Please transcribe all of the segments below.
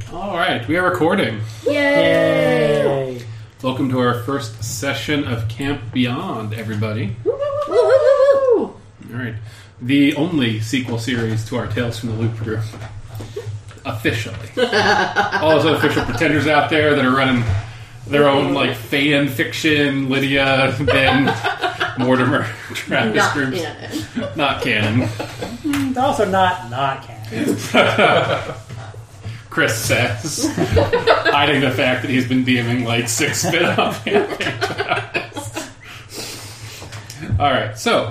All right, we are recording. Yay! Welcome to our first session of Camp Beyond, everybody. Woo-hoo-hoo-hoo! All right, the only sequel series to our Tales from the Loop group. Officially. All those official pretenders out there that are running their own like fan fiction, Lydia, Ben, Mortimer, Travis Not groups. canon. Not canon. It's also not canon. Chris says, hiding the fact that he's been DMing like 6 spin-off campaigns. All right, so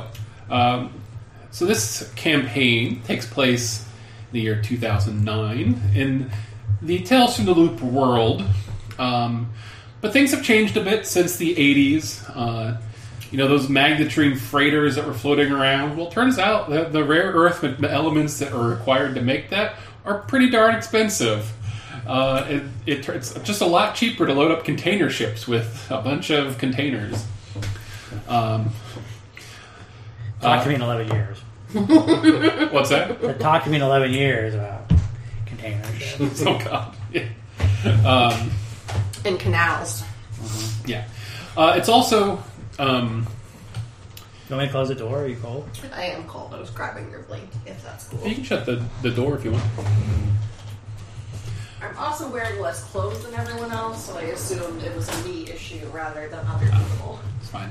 this campaign takes place in the year 2009 in the Tales from the Loop world, but things have changed a bit since the 80s. Those magnetrine freighters that were floating around. Well, it turns out that the rare earth elements that are required to make that are pretty darn expensive. It's just a lot cheaper to load up container ships with a bunch of containers. Talk to me in 11 years. What's that? Talk to me in 11 years about container ships. Oh, God. Yeah. And canals. Yeah. It's also... You want me to close the door? Are you cold? I am cold. I was grabbing your blanket, if that's cool. You can shut the door if you want. I'm also wearing less clothes than everyone else, so I assumed it was a me issue rather than other people. It's fine.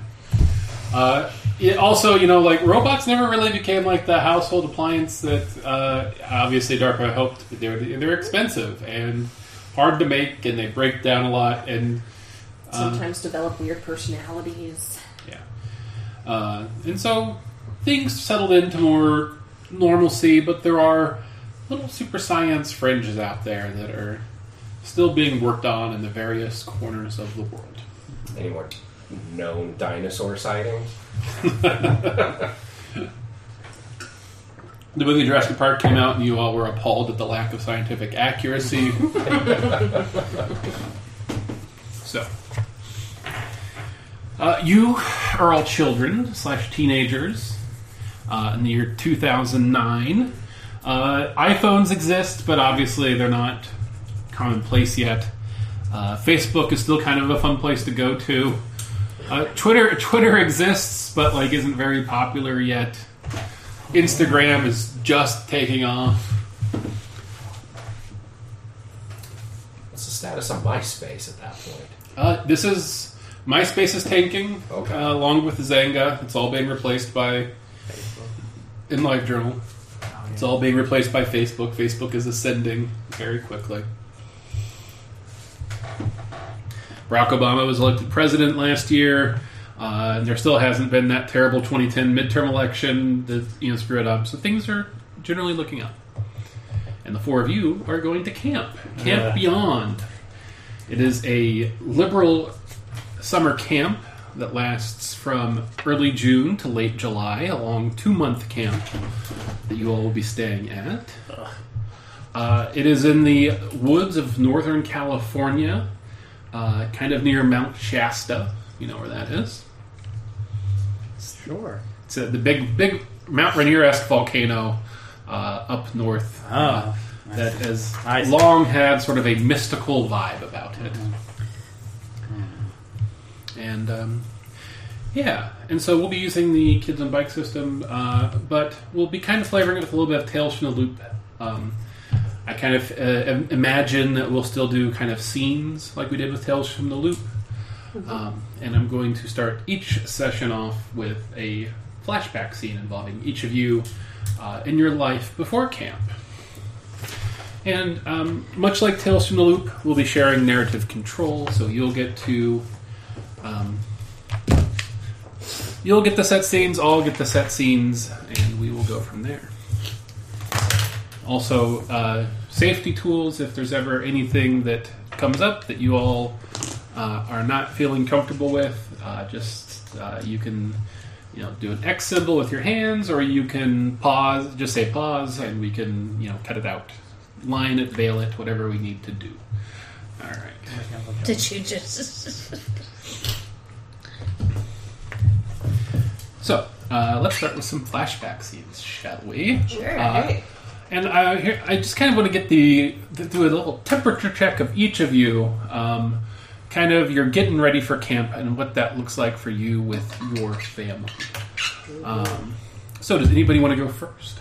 Robots never really became like the household appliance that obviously DARPA hoped. They're expensive and hard to make, and they break down a lot, and sometimes develop weird personalities. Yeah. And so things settled into more normalcy, but there are little super science fringes out there that are still being worked on in the various corners of the world. Any more known dinosaur sightings? The movie Jurassic Park came out and you all were appalled at the lack of scientific accuracy. So, you are all children / teenagers in the year 2009. iPhones exist, but obviously they're not commonplace yet. Facebook is still kind of a fun place to go to. Twitter exists, but isn't very popular yet. Instagram is just taking off. What's the status of MySpace at that point? MySpace is tanking, Okay. along with Zanga. It's all being replaced by in LiveJournal. It's all being replaced by Facebook. Facebook is ascending very quickly. Barack Obama was elected president last year, and there still hasn't been that terrible 2010 midterm election that screwed up. So things are generally looking up. And the four of you are going to Camp Beyond. It is a liberal summer camp that lasts from early June to late July, a long 2-month camp that you all will be staying at. It is in the woods of Northern California, kind of near Mount Shasta. You know where that is? Sure. It's the big Mount Rainier-esque volcano up north that has long had sort of a mystical vibe about it. And and so we'll be using the Kids on Bike system, but we'll be kind of flavoring it with a little bit of Tales from the Loop. I kind of imagine that we'll still do kind of scenes like we did with Tales from the Loop. And I'm going to start each session off with a flashback scene involving each of you in your life before camp. And much like Tales from the Loop, we'll be sharing narrative control, so you'll get to... you'll get the set scenes, I'll get the set scenes, and we will go from there. Also, safety tools, if there's ever anything that comes up that you all are not feeling comfortable with, you can do an X symbol with your hands, or you can pause, just say pause, and we can cut it out. Line it, veil it, whatever we need to do. All right. Did you just... So, let's start with some flashback scenes, shall we? Sure. And here, I just kind of want to get do a little temperature check of each of you. Kind of you're getting ready for camp and what that looks like for you with your family. So does anybody want to go first?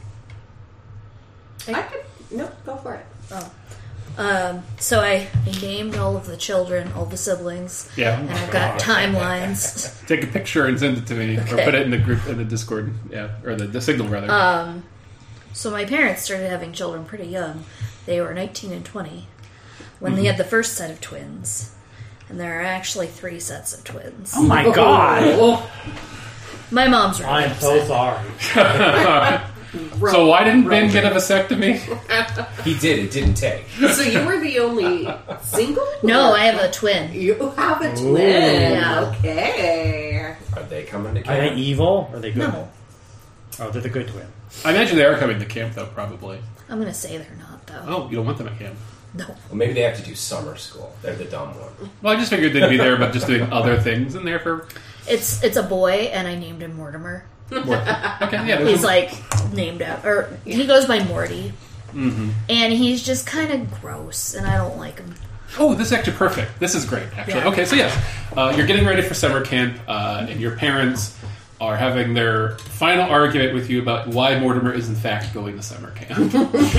I could. Nope, go for it. So I named all of the children, all the siblings. Yeah. And I've got timelines. Take a picture and send it to me, or Okay. put it in the group, in the Discord, or the Signal rather. So my parents started having children pretty young. They were 19 and 20 when they had the first set of twins. And there are actually 3 sets of twins. Oh my god! My mom's really I am so upset. sorry. So why didn't Ben get a vasectomy? He did. It didn't take. So you were the only single? No, I have a twin. You have a twin. Yeah. Okay. Are they coming to Are they camp? evil or are they good? No. Oh, they're the good twin. I imagine they are coming to camp, though, probably. I'm going to say they're not, though. Oh, you don't want them at camp. No. Well, maybe they have to do summer school. They're the dumb one. Well, I just figured they'd be there, but just doing other things in there for... It's a boy, and I named him Mortimer. Okay, yeah. He's like named out, or he goes by Morty. Mm-hmm. And he's just kind of gross, and I don't like him. Oh, this is actually perfect. This is great, actually. Yeah. Okay, so yes, you're getting ready for summer camp, and your parents are having their final argument with you about why Mortimer is in fact going to summer camp.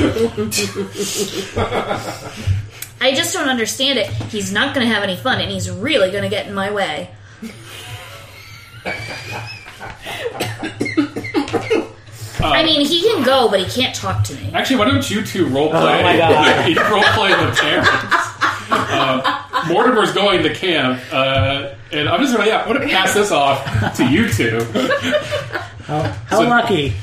I just don't understand it. He's not going to have any fun, and he's really going to get in my way. I mean, he can go, but he can't talk to me. Actually, why don't you two roleplay? Oh my God. You roleplay the parents. Mortimer's going to camp, and I'm just going to want to pass this off to you two. How lucky.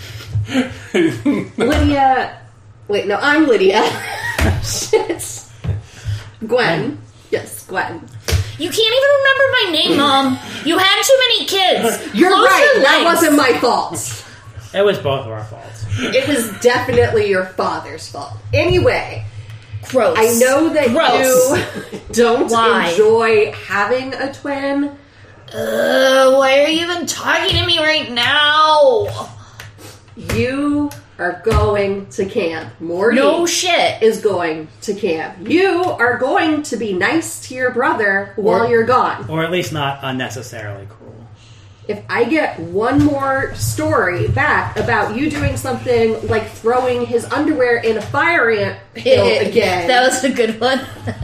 Lydia. Wait, no, I'm Lydia. Shit. Gwen. Yes, Gwen. You can't even remember my name, Mom. You had too many kids. You're Close right. your That legs. wasn't my fault. It was both of our faults. It was definitely your father's fault. Anyway, Gross. I know that Gross. you don't Why? enjoy having a twin. Why are you even talking to me right now? You are going to camp. Morty No shit. is going to camp. You are going to be nice to your brother while you're gone. Or at least not unnecessarily cruel. If I get one more story back about you doing something like throwing his underwear in a fire ant hill again. That was a good one.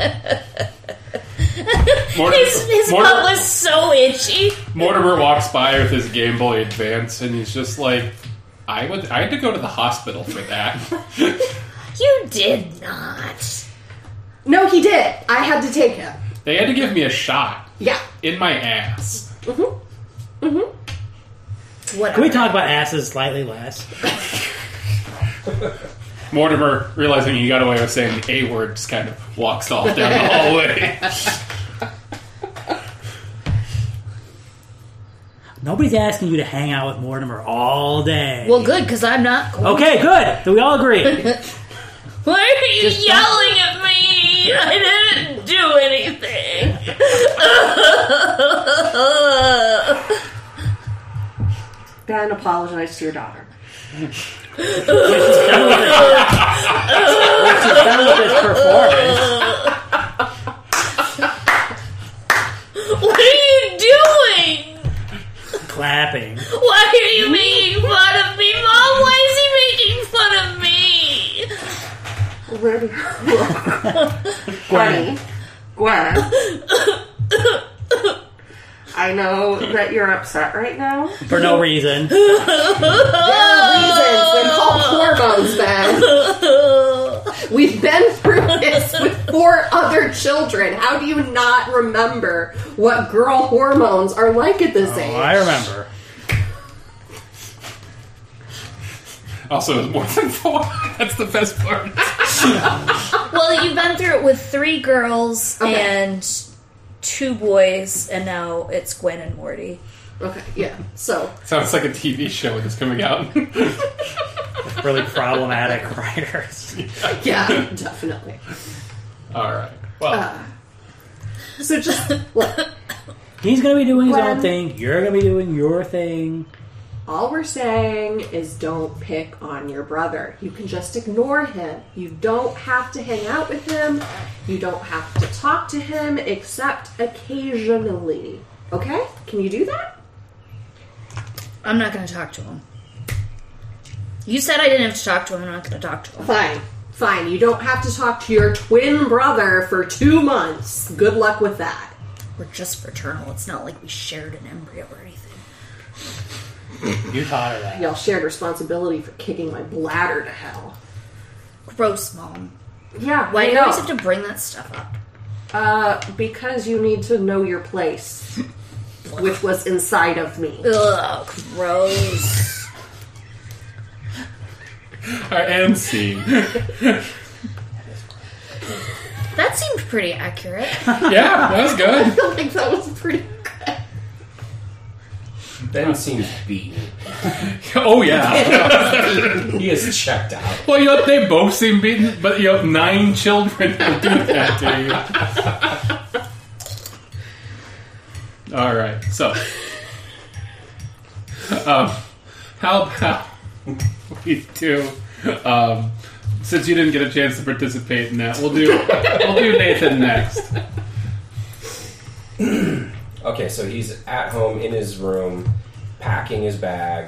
His Mortimer- butt was so itchy. Mortimer walks by with his Game Boy Advance, and he's just like, I had to go to the hospital for that. You did not. No, he did. I had to take him. They had to give me a shot Yeah. in my ass. Whatever. Can we talk about asses slightly less? Mortimer, realizing he got away with saying the A word, just kind of walks off down the hallway. Nobody's asking you to hang out with Mortimer all day. Well, good, because I'm not going. Okay, good. Then we all agree. Why are you Just yelling at me? I didn't do anything. Ben, apologize to your daughter. She's done with this performance. What are you doing? Clapping. Why are you making fun of me, Mom? Why is he making fun of me? Where do Gwen. I know that you're upset right now. For no reason. There are reasons. They're called hormones, Ben. We've been through this with 4 other children. How do you not remember what girl hormones are like at this age? Oh, I remember. Also, it's more than 4. That's the best part. Well, you've been through it with 3 girls Okay. and 2 boys, and now it's Gwen and Morty. Okay, yeah. So, Sounds like a TV show that's coming out. Really problematic writers. yeah, definitely. All right. Well, So just look. He's going to be doing his Gwen. own thing. You're going to be doing your thing. All we're saying is don't pick on your brother. You can just ignore him. You don't have to hang out with him. You don't have to talk to him except occasionally. Okay? Can you do that? I'm not going to talk to him. You said I didn't have to talk to him. I'm not going to talk to him. Fine. Fine. You don't have to talk to your twin brother for 2 months. Good luck with that. We're just fraternal. It's not like we shared an embryo or anything. You taught her that. Y'all shared responsibility for kicking my bladder to hell. Gross, Mom. Yeah, Why I do you know. always have to bring that stuff up? Because you need to know your place, which was inside of me. Ugh, gross. And scene. That seemed pretty accurate. Yeah, that was I good. feel like that was pretty good. Ben seems beaten. Oh, yeah. He is checked out. Well, they both seem beaten, but 9 children will do that to you. All right, so how about we do? Since you didn't get a chance to participate in that, we'll do Nathan next. Okay, so he's at home in his room, packing his bag.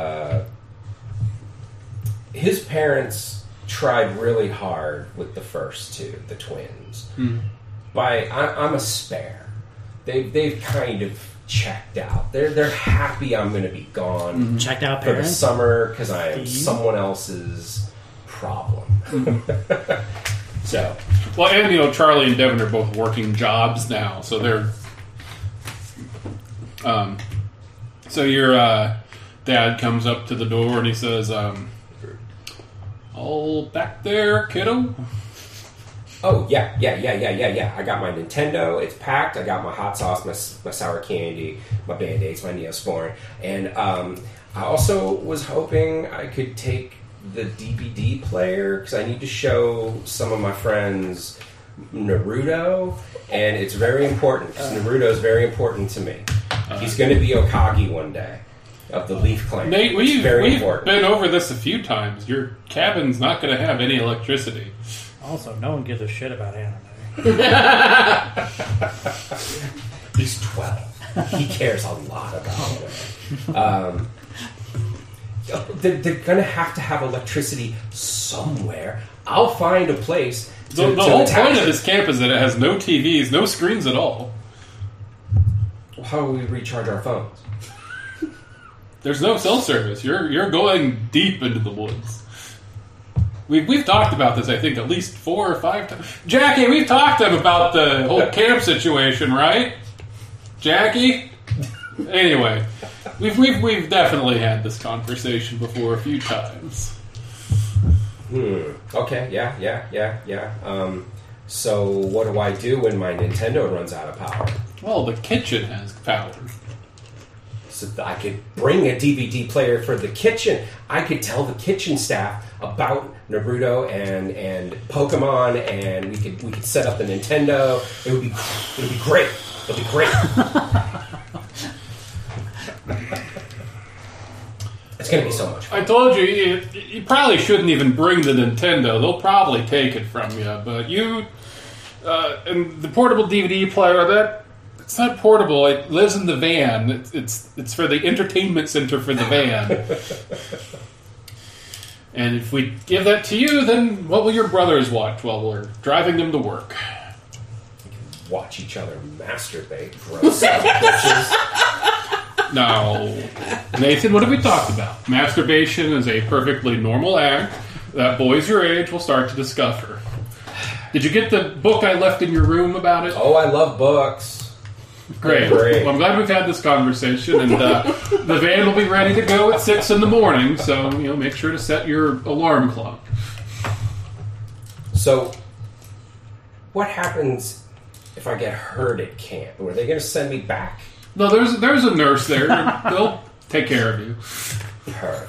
His parents tried really hard with the first two, the twins. I'm a spare. They've kind of checked out. They're happy I'm going to be gone Checked out for the parents. summer because I am Steve? someone else's problem. So, Well, and Charlie and Devin are both working jobs now, so they're. So your dad comes up to the door and he says, "All back there, kiddo." oh yeah. I got my Nintendo. It's packed. I got my hot sauce, my sour candy, my Band-Aids, my Neosporin, and I also was hoping I could take the DVD player because I need to show some of my friends Naruto, and it's very important because Naruto is very important to me. He's going to be Okage one day of the Leaf Clan. Nate, It's we've very important. been over this a few times. Your cabin's not going to have any electricity. Also, no one gives a shit about anime. He's 12. He cares a lot about it. They're going to have electricity somewhere. I'll find a place to The whole attach point of it. this camp is that it has no TVs, no screens at all. How do we recharge our phones? There's no cell service. You're going deep into the woods. We've talked about this, I think, at least 4 or 5 times. Jackie, we've talked to him about the whole camp situation, right? Jackie? Anyway, we've definitely had this conversation before a few times. Okay, yeah. So what do I do when my Nintendo runs out of power? Well, the kitchen has power. So I could bring a DVD player for the kitchen. I could tell the kitchen staff about Naruto and Pokemon, and we could set up the Nintendo. It'll be great. It'll be great. It's gonna be so much fun. I told you probably shouldn't even bring the Nintendo. They'll probably take it from you. But you and the portable DVD player, it's not portable. It lives in the van. It's for the entertainment center for the van. And if we give that to you, then what will your brothers watch while we're driving them to work? Watch each other masturbate, gross son of bitches. Now, Nathan, what have we talked about? Masturbation is a perfectly normal act that boys your age will start to discover. Did you get the book I left in your room about it? Oh, I love books. Great. Great. Well, I'm glad we've had this conversation, and the van will be ready to go at 6 in the morning, so make sure to set your alarm clock. So, what happens if I get hurt at camp? Are they going to send me back? No, there's a nurse there. They'll take care of you. Perfect.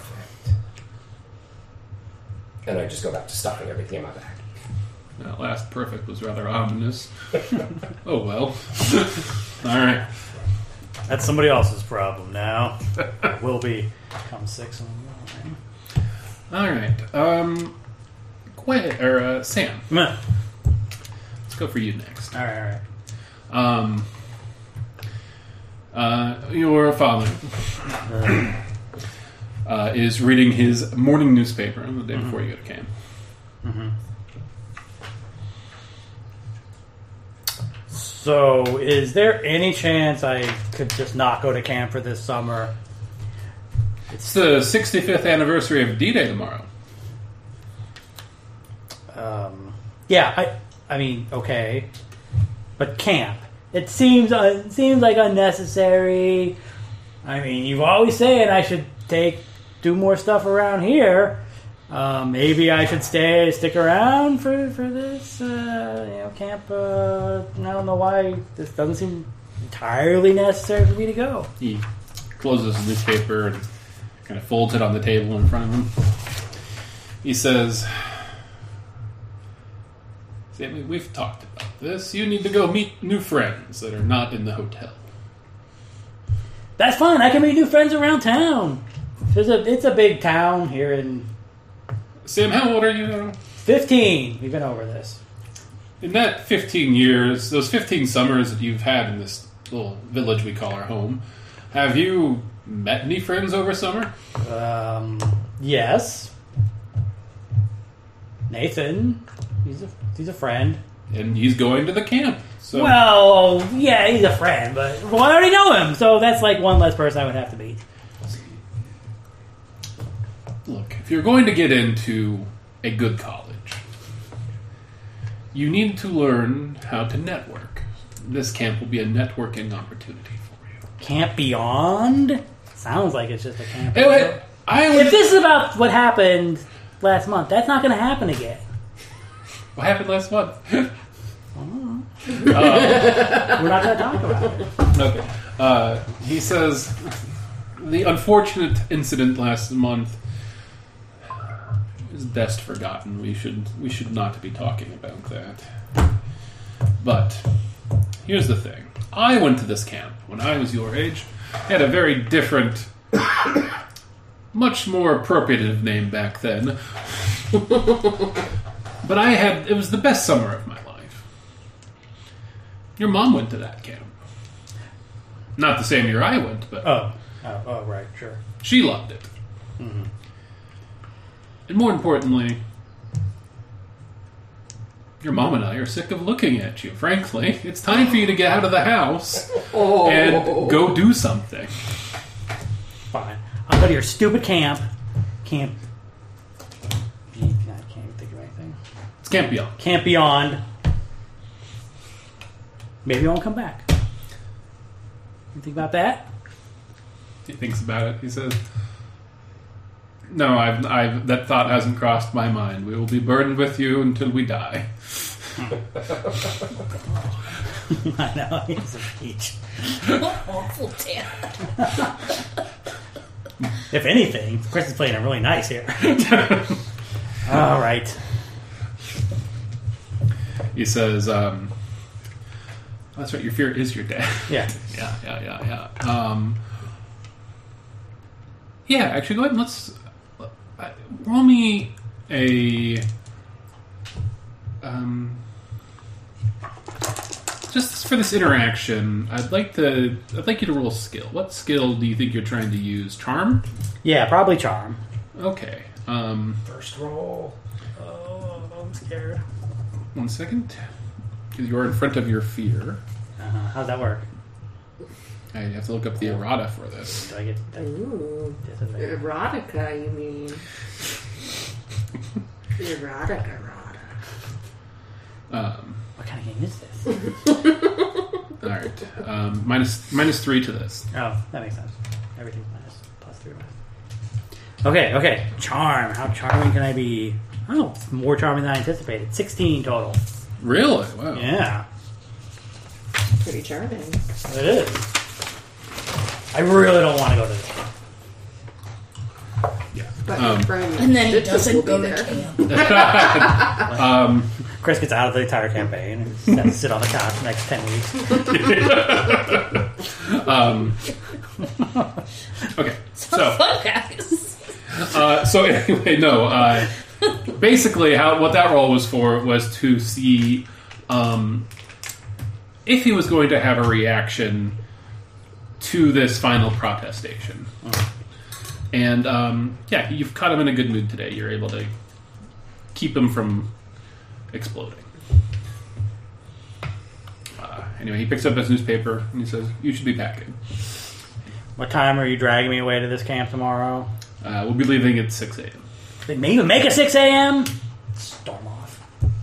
And I just go back to stuffing everything in my bag. That last perfect was rather ominous. Oh, well. All right. That's somebody else's problem now. It will be come 6 in the morning. All right. Sam. Meh. Let's go for you next. All right. Your father is reading his morning newspaper the day before you go to camp. So, is there any chance I could just not go to camp for this summer? It's the 65th anniversary of D-Day tomorrow. Yeah, I mean, okay, but camp. It seems like unnecessary. I mean, you've always saying I should do more stuff around here. Maybe I should stick around for this, camp. I don't know why this doesn't seem entirely necessary for me to go. He closes the newspaper and kind of folds it on the table in front of him. He says, Sammy, we've talked about this. You need to go meet new friends that are not in the hotel. That's fine. I can meet new friends around town. It's a big town here in... Sam, how old are you now? 15. We've been over this. In that 15 years, those 15 summers that you've had in this little village we call our home, have you met any friends over summer? Yes. Nathan. He's a friend. And he's going to the camp. So Well, yeah, he's a friend, but I already know him, so that's like one less person I would have to meet. look, if you're going to get into a good college, you need to learn how to network. This camp will be a networking opportunity for you. Camp Beyond? Sounds like it's just a camp. Anyway, If this is about what happened last month, that's not going to happen again. What happened last month? We're not going to talk about it. Okay. He says the unfortunate incident last month is best forgotten. We should not be talking about that. But here's the thing. I went to this camp when I was your age. I had a very different, much more appropriative name back then. But it was the best summer of my life. Your mom went to that camp. Not the same year I went, but... Oh, right, sure. She loved it. Mm-hmm. And more importantly, your mom and I are sick of looking at you, frankly. It's time for you to get out of the house and go do something. Fine. I'll go to your stupid camp. Camp... I can't think of anything. It's Camp Beyond. Camp Beyond. Maybe I won't come back. You think about that? He thinks about it. He says, "No, that thought hasn't crossed my mind. We will be burdened with you until we die." I know, he's a peach. Awful dad. If anything, Chris is playing it really nice here. All right. He says, "That's right. Your fear is your dad." Yeah. Yeah. Yeah, actually, go ahead and let's roll me a just for this interaction. I'd like you to roll a skill. What skill do you think you're trying to use? Charm? Yeah, probably charm. Okay. First roll. Oh, I'm scared. 1 second. You're in front of your fear. How's that work? I have to look up the errata for this. Do I get Ooh. disadvantage? Erotica, you mean? Erotica. What kind of game is this? All right. Minus 3 to this. Oh, that makes sense. Everything's minus +3. Okay. Charm. How charming can I be? Oh, it's more charming than I anticipated. 16 total. Really? Wow. Yeah, Pretty charming. it is. I really don't want to go to this. Yeah. But your friend And then he Ditches will doesn't be go to there. camp. Chris gets out of the entire campaign and just has to sit on the couch for the next 10 weeks. Okay, so Fun guys. so anyway, no. Basically, what that role was for was to see if he was going to have a reaction to this final protestation. And yeah, you've caught him in a good mood today. You're able to keep him from exploding. Anyway, he picks up his newspaper and he says, "You should be packing. What time are you dragging me away to this camp tomorrow? We'll be leaving at 6 a.m. They may even make it 6 a.m.? Storm off.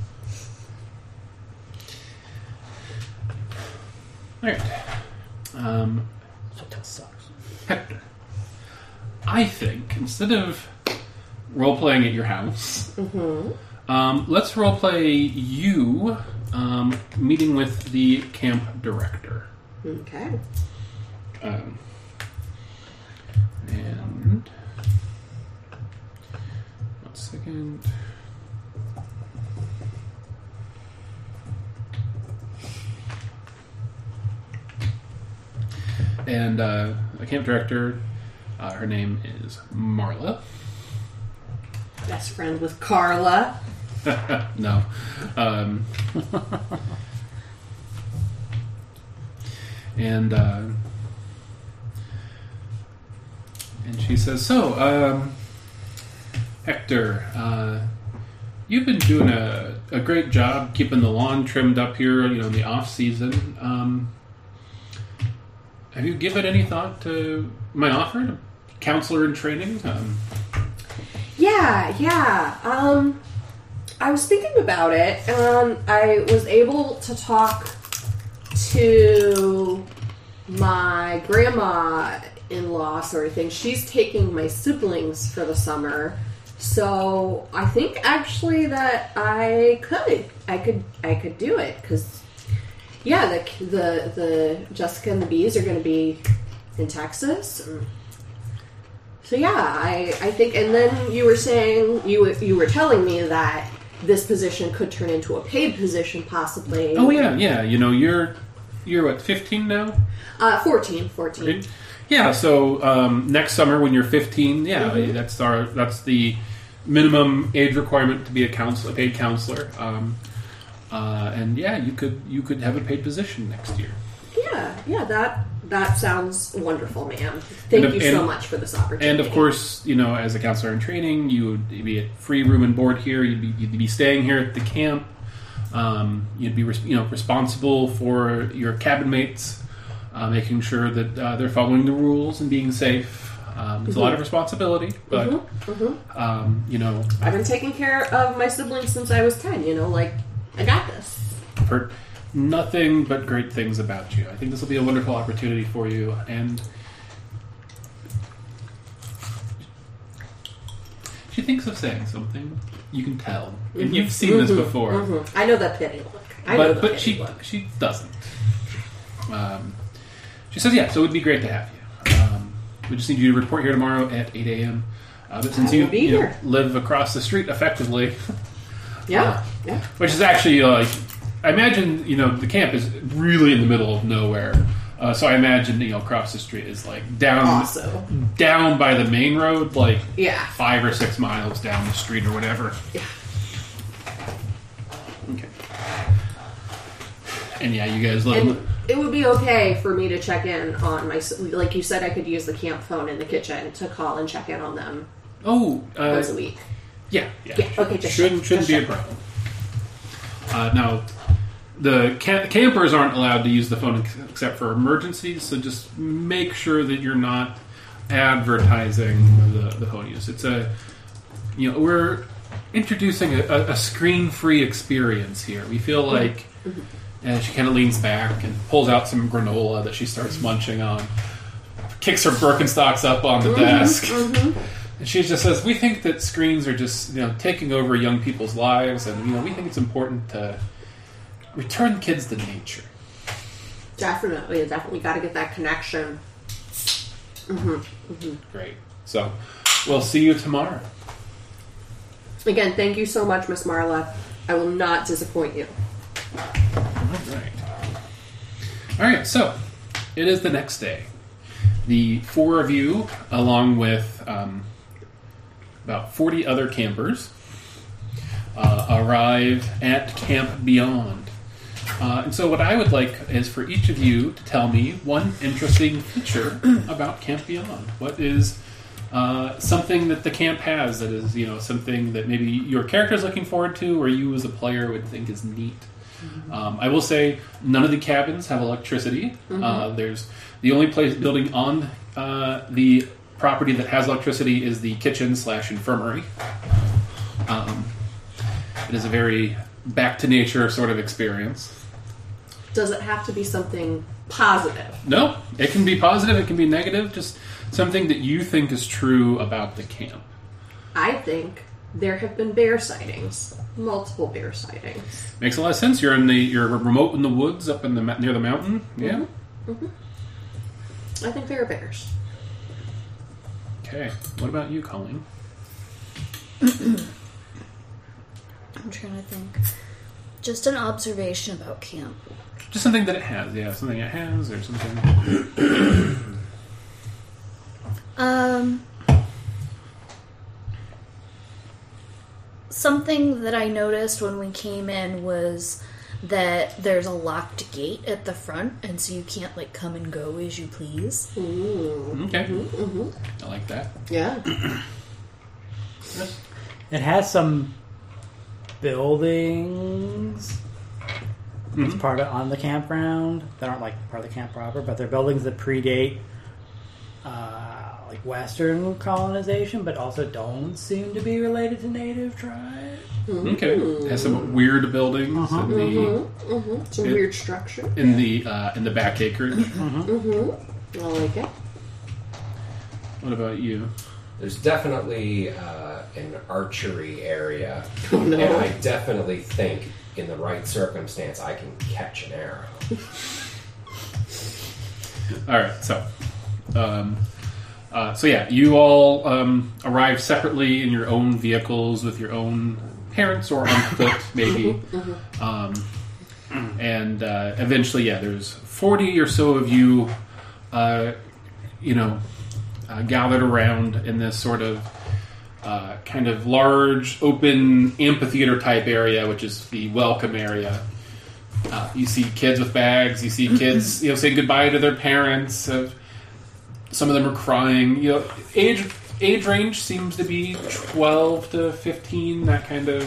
All right. This hotel sucks. Hector, I think instead of role playing at your house, let's role play you meeting with the camp director. Okay. And 1 second. And the camp director, her name is Marla. Best friend with Carla. No. And she says, "So, Hector, you've been doing a great job keeping the lawn trimmed up here, in the off season. Have you given any thought to my offer to counselor in training?" Yeah. I was thinking about it, and I was able to talk to my grandma-in-law sort of thing. She's taking my siblings for the summer, so I think actually that I could do it, because yeah, the Jessica and the Bees are going to be in Texas. So yeah, I think, and then you were saying, you were telling me that this position could turn into a paid position possibly. Oh yeah. You're what, 15 now? 14. Yeah, so next summer when you're 15, that's the minimum age requirement to be a paid counselor. And yeah, you could have a paid position next year. Yeah, that sounds wonderful, ma'am. Thank you so much for this opportunity. And of course, as a counselor in training, you would be at free room and board here. You'd be staying here at the camp. You'd be responsible for your cabin mates, making sure that they're following the rules and being safe. It's a lot of responsibility, but I've been taking care of my siblings since I was 10. I got this. I've heard nothing but great things about you. I think this will be a wonderful opportunity for you, and she thinks of saying something. You can tell, and you've seen this before. I know that pity look. But she doesn't. She says, "Yeah, so it would be great to have you. We just need you to report here tomorrow at 8 a.m. But since you live across the street, effectively, yeah, which is actually I imagine the camp is really in the middle of nowhere. So I imagine across the street is down by the main road, 5 or 6 miles down the street or whatever. Yeah. Okay. And yeah, you guys live. And it would be okay for me to check in on my, like you said, I could use the camp phone in the kitchen to call and check in on them. Once a week. Yeah. Okay, shouldn't be a problem. Now, the campers aren't allowed to use the phone except for emergencies, so just make sure that you're not advertising the phone use. It's we're introducing a screen-free experience here. We feel like, and she kind of leans back and pulls out some granola that she starts munching on, kicks her Birkenstocks up on the desk, and she just says, "We think that screens are just taking over young people's lives, and we think it's important to return kids to nature." Definitely got to get that connection. Great. So We'll see you tomorrow. Again, thank you so much, Miss Marla. I will not disappoint you. All right, so it is the next day. The four of you, along with about 40 other campers, arrive at Camp Beyond. And so what I would like is for each of you to tell me one interesting feature about Camp Beyond. What is something that the camp has that is, something that maybe your character is looking forward to or you as a player would think is neat? I will say none of the cabins have electricity. There's the only building on the property that has electricity is the kitchen/infirmary. It is a very back to nature sort of experience. Does it have to be something positive? No, it can be positive, it can be negative, just something that you think is true about the camp. I think there have been bear sightings. Multiple bear sightings. Makes a lot of sense. You're remote in the woods up in near the mountain. Yeah. I think there are bears. Okay. What about you, Colleen? I'm trying to think. Just an observation about camp. Just something that it has. Yeah, something it has or something. Something that I noticed when we came in was that there's a locked gate at the front, and so you can't come and go as you please. Okay. I like that. Yeah. It has some buildings as part of on the campground that aren't part of the camp proper, but they're buildings that predate Western colonization, but also don't seem to be related to native tribes. Okay. It has some weird buildings in Some weird structure. in the back acreage. I like it. What about you? There's definitely an archery area, Oh, no. and I definitely think in the right circumstance I can catch an arrow. All right, so yeah, you all arrive separately in your own vehicles with your own parents or on foot, maybe. And eventually, there's 40 or so of you, gathered around in this sort of kind of large, open amphitheater type area, which is the welcome area. You see kids with bags. You see kids, saying goodbye to their parents. Some of them are crying. Age range seems to be 12 to 15. That kind of,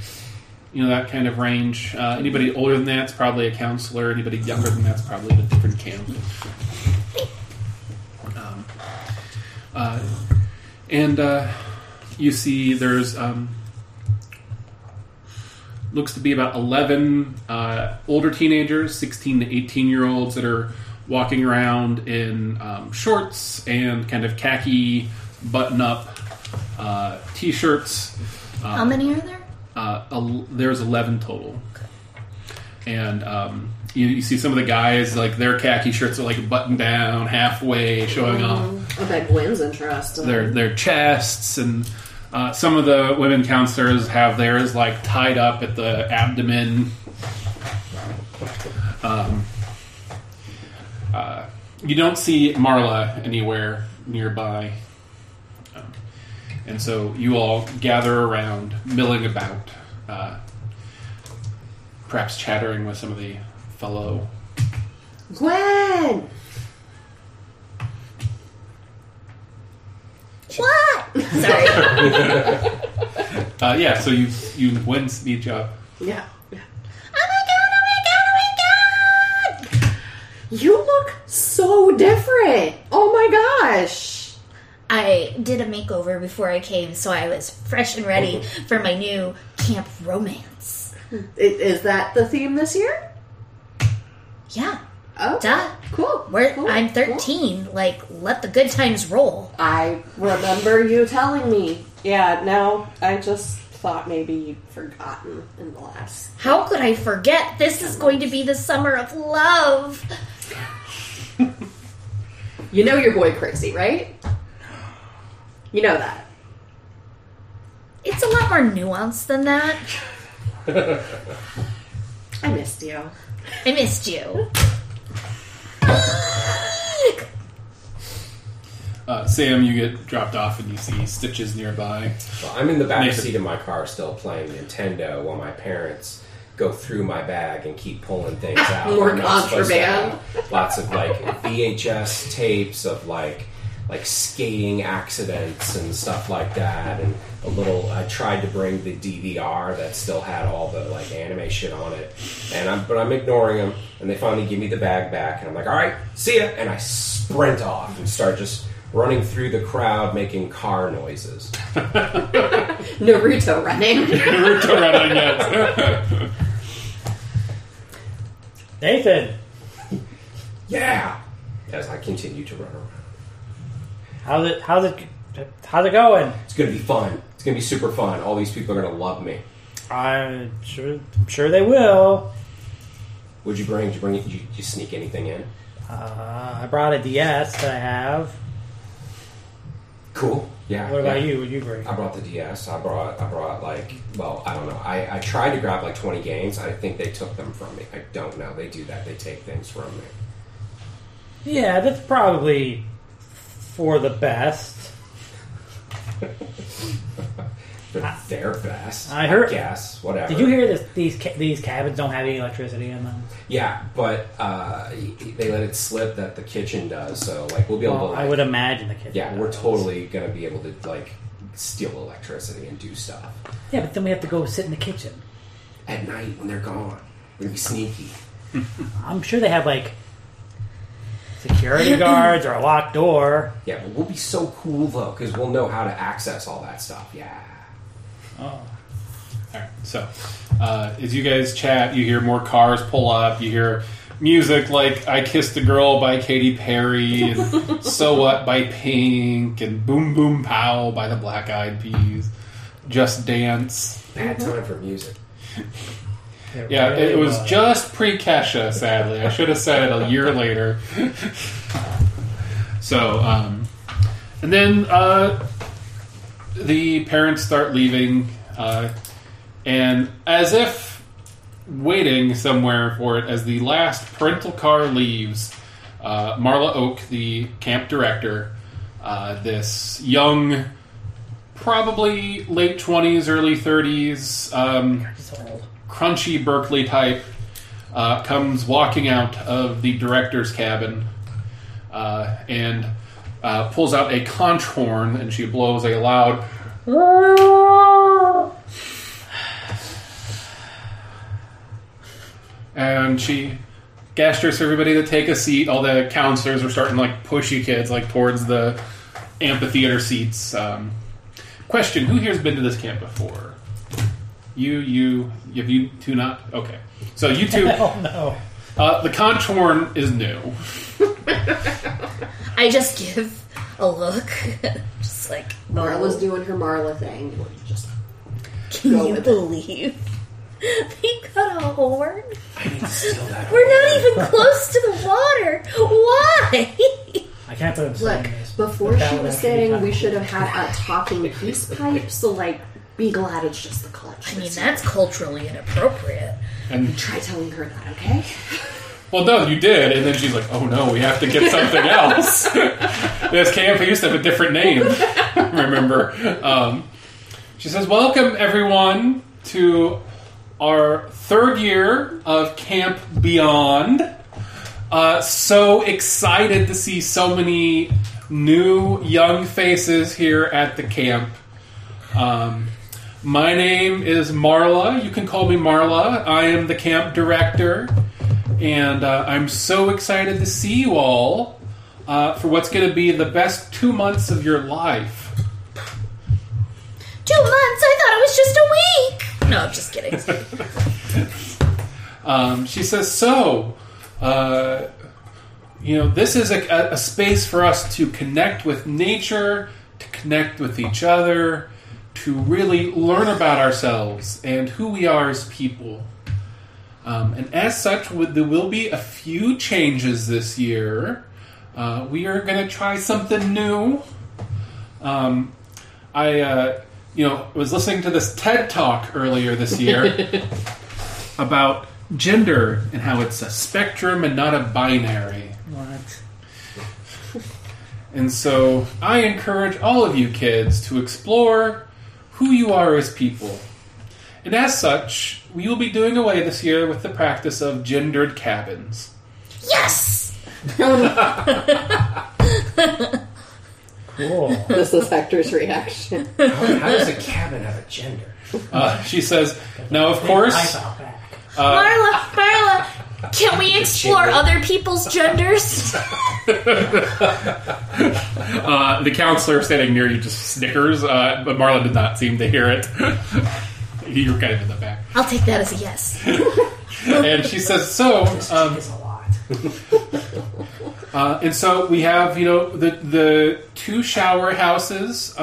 range. Anybody older than that's probably a counselor. Anybody younger than that's probably at a different camp. And you see there's looks to be about 11 older teenagers, 16 to 18-year-olds that are walking around in shorts and kind of khaki button-up T-shirts. How many are there? There's 11 total. And you see some of the guys, their khaki shirts are buttoned down halfway, showing off I bet Gwen's interested. their chests, and some of the women counselors have theirs tied up at the abdomen. You don't see Marla anywhere nearby. And so you all gather around, milling about, perhaps chattering with some of the fellow. Gwen! What? Sorry. So you Gwen speech up. Yeah. Oh my god! You look so different. Oh my gosh. I did a makeover before I came, so I was fresh and ready for my new camp romance. Is that the theme this year? Yeah. Oh, Duh. cool. I'm 13. Cool. Let the good times roll. I remember you telling me. Yeah, no, I just thought maybe you'd forgotten in the last. How could I forget? This is going to be the summer of love. You know your boy crazy, right? You know that. It's a lot more nuanced than that. I missed you. I missed you. Sam, you get dropped off and you see Stitches nearby. Well, I'm in the back Nathan. seat of my car still playing Nintendo while my parents go through my bag and keep pulling things out. More I'm not supposed to contraband. have lots of like VHS tapes of like skating accidents and stuff like that, and I tried to bring the DVR that still had all the like anime shit on it, but I'm ignoring them, and they finally give me the bag back, and I'm like, all right, see ya, and I sprint off and start just running through the crowd making car noises. Naruto running. Naruto running, yes. Nathan, Yeah, as I continue to run around. how's it going? It's gonna be fun. It's gonna be super fun. All these people are gonna love me. I'm sure they will. What'd you bring? Did you sneak anything in? I brought a DS that I have. Cool. Yeah. What about yeah. you? What'd you bring? I brought the DS. I brought like, well, I don't know. I tried to grab like 20 games. I think they took them from me. I don't know. They do that. They take things from me. Yeah, that's probably for the best. But they're best. I heard- Guess whatever. Did you hear this? These cabins don't have any electricity in them. Yeah, but they let it slip that the kitchen does. So like we'll be able to. Well, Like, I would imagine the kitchen. yeah, we're does. totally gonna be able to like steal electricity and do stuff Yeah, but then we have to go sit in the kitchen. at night when they're gone. We're gonna be sneaky. I'm sure they have like security guards or a locked door. Yeah, but we'll be so cool though because we'll know how to access all that stuff. Yeah. Oh. All right. So, as you guys chat, you hear more cars pull up. You hear music like "I Kissed a Girl" by Katy Perry, and "So What" by Pink, and "Boom Boom Pow" by the Black Eyed Peas. "Just Dance." Bad time for music. Yeah, really it was just pre-Kesha, sadly. I should have said it a year later. So, and then the parents start leaving, and as if waiting somewhere for it, as the last parental car leaves, Marla Oak, the camp director, this young, probably late 20s, early 30s, He's old. crunchy Berkeley type, comes walking out of the director's cabin and pulls out a conch horn, and she blows a loud and she gestures for everybody to take a seat. All the counselors are starting to like push you kids like towards the amphitheater seats. Question: who here's been to this camp before? You two not? Okay. So you two, Oh no. the conch horn is new. I just give a look. Just like, Marla's doing her Marla thing. We're just can go you with it. believe they got a horn? I need to steal that. We're not even close to the water. Why? I can't believe I'm saying Look, this. before but that she would was actually be saying kinda we should cool. have had a talking peace pipe, so like, be glad it's just the clutch. I mean, that's culturally inappropriate. And Try telling her that, okay? well, no, you did, and then she's like, "Oh no, we have to get something else." This camp used to have a different name. Remember? She says, "Welcome everyone to our third year of Camp Beyond. So excited to see so many new young faces here at the camp. My name is Marla. You can call me Marla. I am the camp director, and I'm so excited to see you all for what's going to be the best 2 months of your life." 2 months? I thought it was just a week. No, just kidding. She says, "So, this is a space for us to connect with nature, to connect with each other, to really learn about ourselves and who we are as people. And as such, there will be a few changes this year. We are going to try something new. was listening to this TED Talk earlier this year about gender and how it's a spectrum and not a binary. What? And so I encourage all of you kids to explore who you are as people. And as such, we will be doing away this year with the practice of gendered cabins. Yes! Cool. This is Hector's reaction. How does a cabin have a gender? She says, now of course... Marla, can we explore other people's genders? The counselor standing near you just snickers, but Marla did not seem to hear it. You were kind of in the back. I'll take that as a yes. And she says, so... It's a lot. and so we have, the 2 shower houses.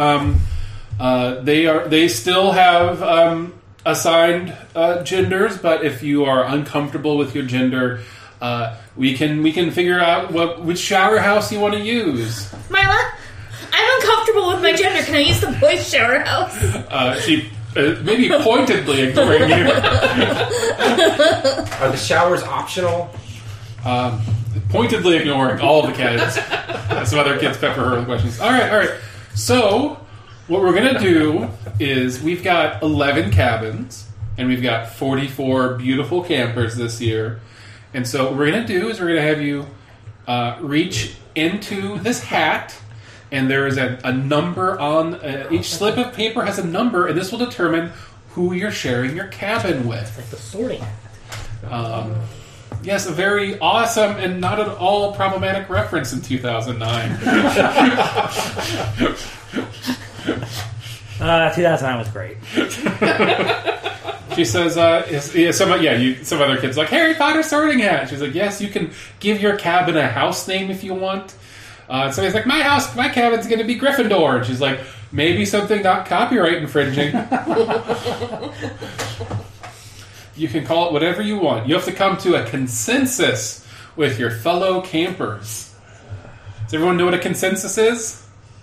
They still have assigned genders, but if you are uncomfortable with your gender, we can figure out which shower house you want to use. Marla, I'm uncomfortable with my gender. Can I use the boys' shower house? She maybe pointedly ignoring you. Are the showers optional? Pointedly ignoring all of the kids. Some other kids pepper her with questions. All right. So, what we're going to do is we've got 11 cabins, and we've got 44 beautiful campers this year. And so what we're going to do is we're going to have you reach into this hat, and there is a number on each slip of paper has a number, and this will determine who you're sharing your cabin with. Like the sorting hat. Yes, a very awesome and not at all problematic reference in 2009. 2009 was great. She says, some other kids like, Harry Potter sorting hat. She's like, yes, you can give your cabin a house name if you want. Somebody's like, my cabin's going to be Gryffindor. And she's like, maybe something not copyright infringing. You can call it whatever you want. You have to come to a consensus with your fellow campers. Does everyone know what a consensus is?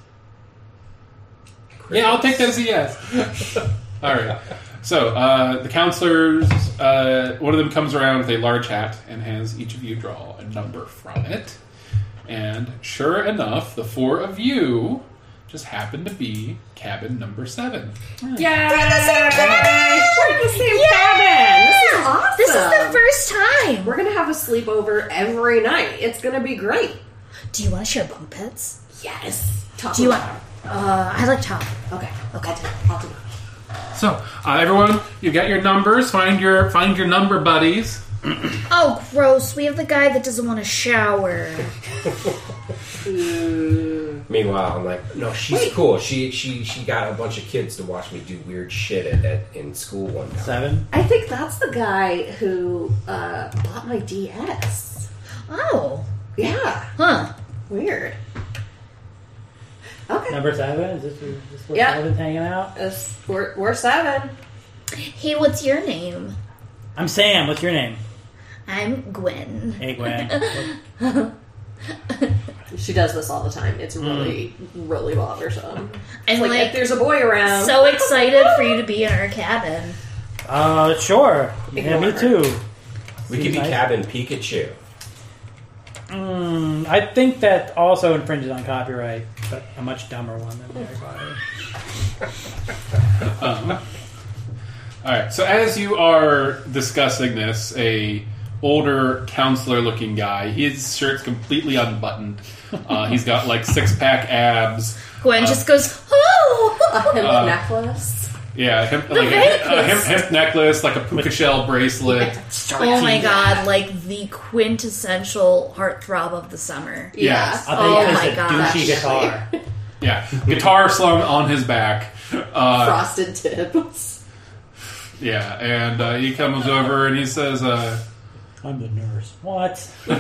Yeah, I'll take that as a yes. All right. So, the counselors, one of them comes around with a large hat and has each of you draw a number from it. And sure enough, the 4 of you just happen to be cabin number 7. Yeah, we're the same cabin. This is awesome. This is the first time. We're gonna have a sleepover every night. It's gonna be great. Do you want to share bunk beds? Yes. Do you want... I like top. Okay. I'll do it. So, everyone, you got your numbers. Find your number buddies. Oh, gross. We have the guy that doesn't want to shower. Meanwhile, I'm like, no, she's cool. She got a bunch of kids to watch me do weird shit in school one time. 7? I think that's the guy who bought my DS. Oh. Yeah. Huh. Weird. Okay. Number 7? Is this where Yeah. 7's hanging out? We're 7. Hey, what's your name? I'm Sam. What's your name? I'm Gwen. Hey, Gwen. She does this all the time. It's really, really bothersome. I'm Like, if there's a boy around. so excited for you to be in our cabin. Sure. Yeah, me too. We could be Nice. cabin Pikachu. I think that also infringes on copyright, but a much dumber one than Harry Potter. All right. So as you are discussing this, a older counselor-looking guy, his shirt's completely unbuttoned. He's got like 6-pack abs. Gwen just goes, oh! A hemp necklace. Yeah, a hemp necklace, like a puka shell bracelet. Oh my god, like the quintessential heartthrob of the summer. Yes. I Oh think my it's a gosh. douchey guitar. Yeah, guitar slung on his back. Frosted tips. Yeah, and he comes over and he says, I'm the nurse. What?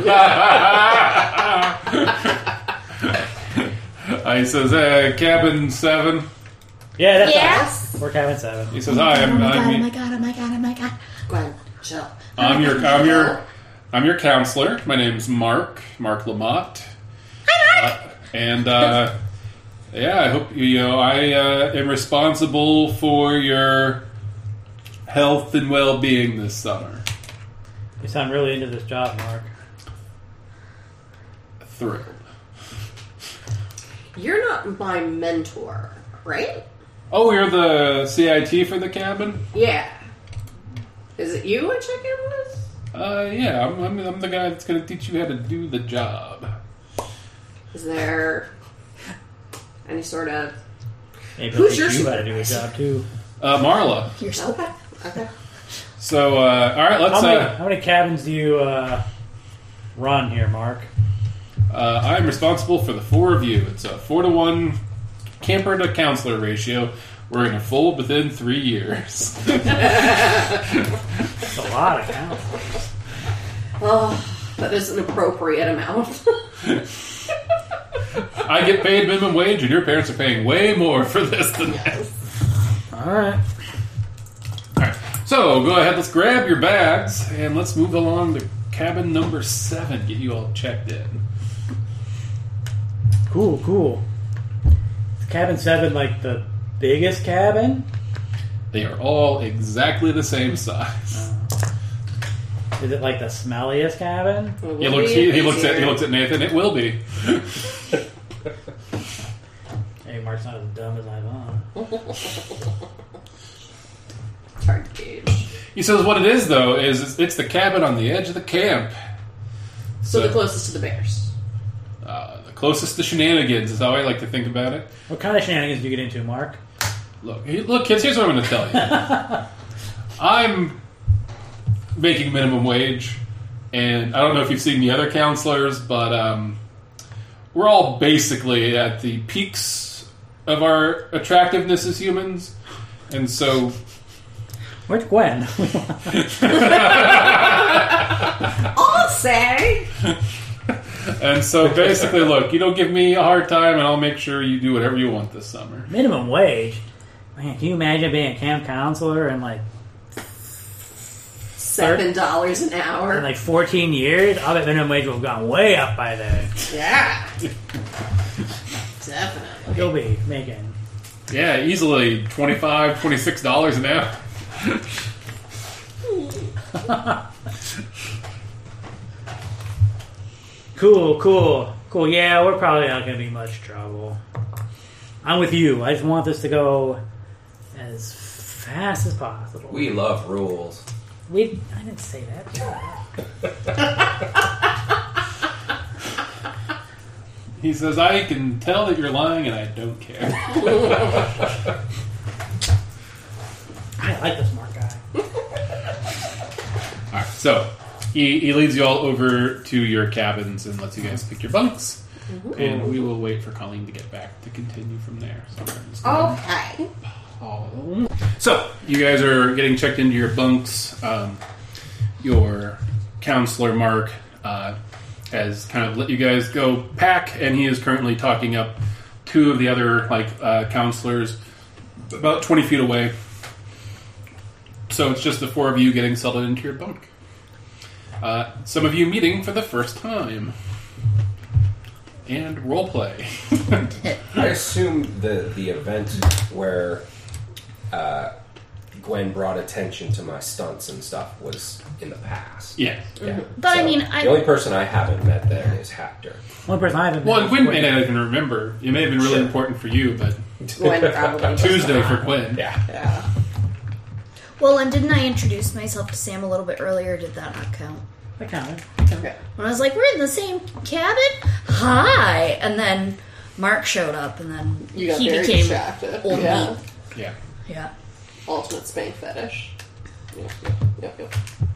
he says, cabin 7. Yeah, that's Yes. us. We're cabin 7. He says, hi, Oh my god, oh I'm my god, oh my god, oh my god. Gwen, chill. I'm your counselor. My name's Mark Lamott. Hi, Mark! Yeah, I hope I am responsible for your health and well-being this summer. You sound really into this job, Mark. Thrilled. You're not my mentor, right? Oh, you're the CIT for the cabin? Yeah. Is it you I check in with? Yeah, I'm the guy that's going to teach you how to do the job. Is there any sort of... Maybe Who's I'll your teach you how to do a job, too. Marla. You're so Okay. So, all right, let's... How many cabins do you run here, Mark? I'm responsible for the 4 of you. It's a 4-to-1 camper to counselor ratio. We're going to fold within 3 years. That's a lot of counselors. Oh, that is an appropriate amount. I get paid minimum wage, and your parents are paying way more for this than that. All right. All right, so go ahead, let's grab your bags, and let's move along to cabin number 7, get you all checked in. Cool. Is cabin 7 like the biggest cabin? They are all exactly the same size. Is it like the smelliest cabin? He looks at Nathan. It will be. Hey, Mark's not as dumb as I thought. It's hard to gauge. He says what it is, though, is it's the cabin on the edge of the camp. So the closest to the bears. The closest to shenanigans is how I like to think about it. What kind of shenanigans do you get into, Mark? Look, kids, here's what I'm going to tell you. I'm making minimum wage, and I don't know if you've seen the other counselors, but we're all basically at the peaks of our attractiveness as humans, and so... Where's Gwen? I'll say! And so basically, look, you don't give me a hard time, and I'll make sure you do whatever you want this summer. Minimum wage? Man, can you imagine being a camp counselor in like $7 an hour. in like 14 years? I bet minimum wage will have gone way up by then. Yeah. Definitely. You'll be making. Yeah, easily $25, $26 an hour. Cool. Yeah, we're probably not going to be much trouble. I'm with you. I just want this to go as fast as possible. We love rules. I didn't say that. He says, I can tell that you're lying, and I don't care. I like this smart guy. All right, so he leads you all over to your cabins and lets you guys pick your bunks. And we will wait for Colleen to get back to continue from there. Okay. So, you guys are getting checked into your bunks. Your counselor, Mark, has kind of let you guys go pack, and he is currently talking up 2 of the other counselors about 20 feet away. So it's just the 4 of you getting settled into your bunk. Some of you meeting for the first time. And roleplay. I assume the event where Gwen brought attention to my stunts and stuff was in the past. Yeah. But I mean, the only person I haven't met then is Hector. One person I haven't. Well, and Gwen may not even remember. It may have been really important for you, but Gwen probably. Tuesday for Gwen. Yeah. well, and didn't I introduce myself to Sam a little bit earlier? Did that not count? I counted. Okay. When I was like, we're in the same cabin? Hi! And then Mark showed up, and then You got he very became distracted. old Yeah. meat. Yeah. Yeah. Ultimate spank fetish. Yep.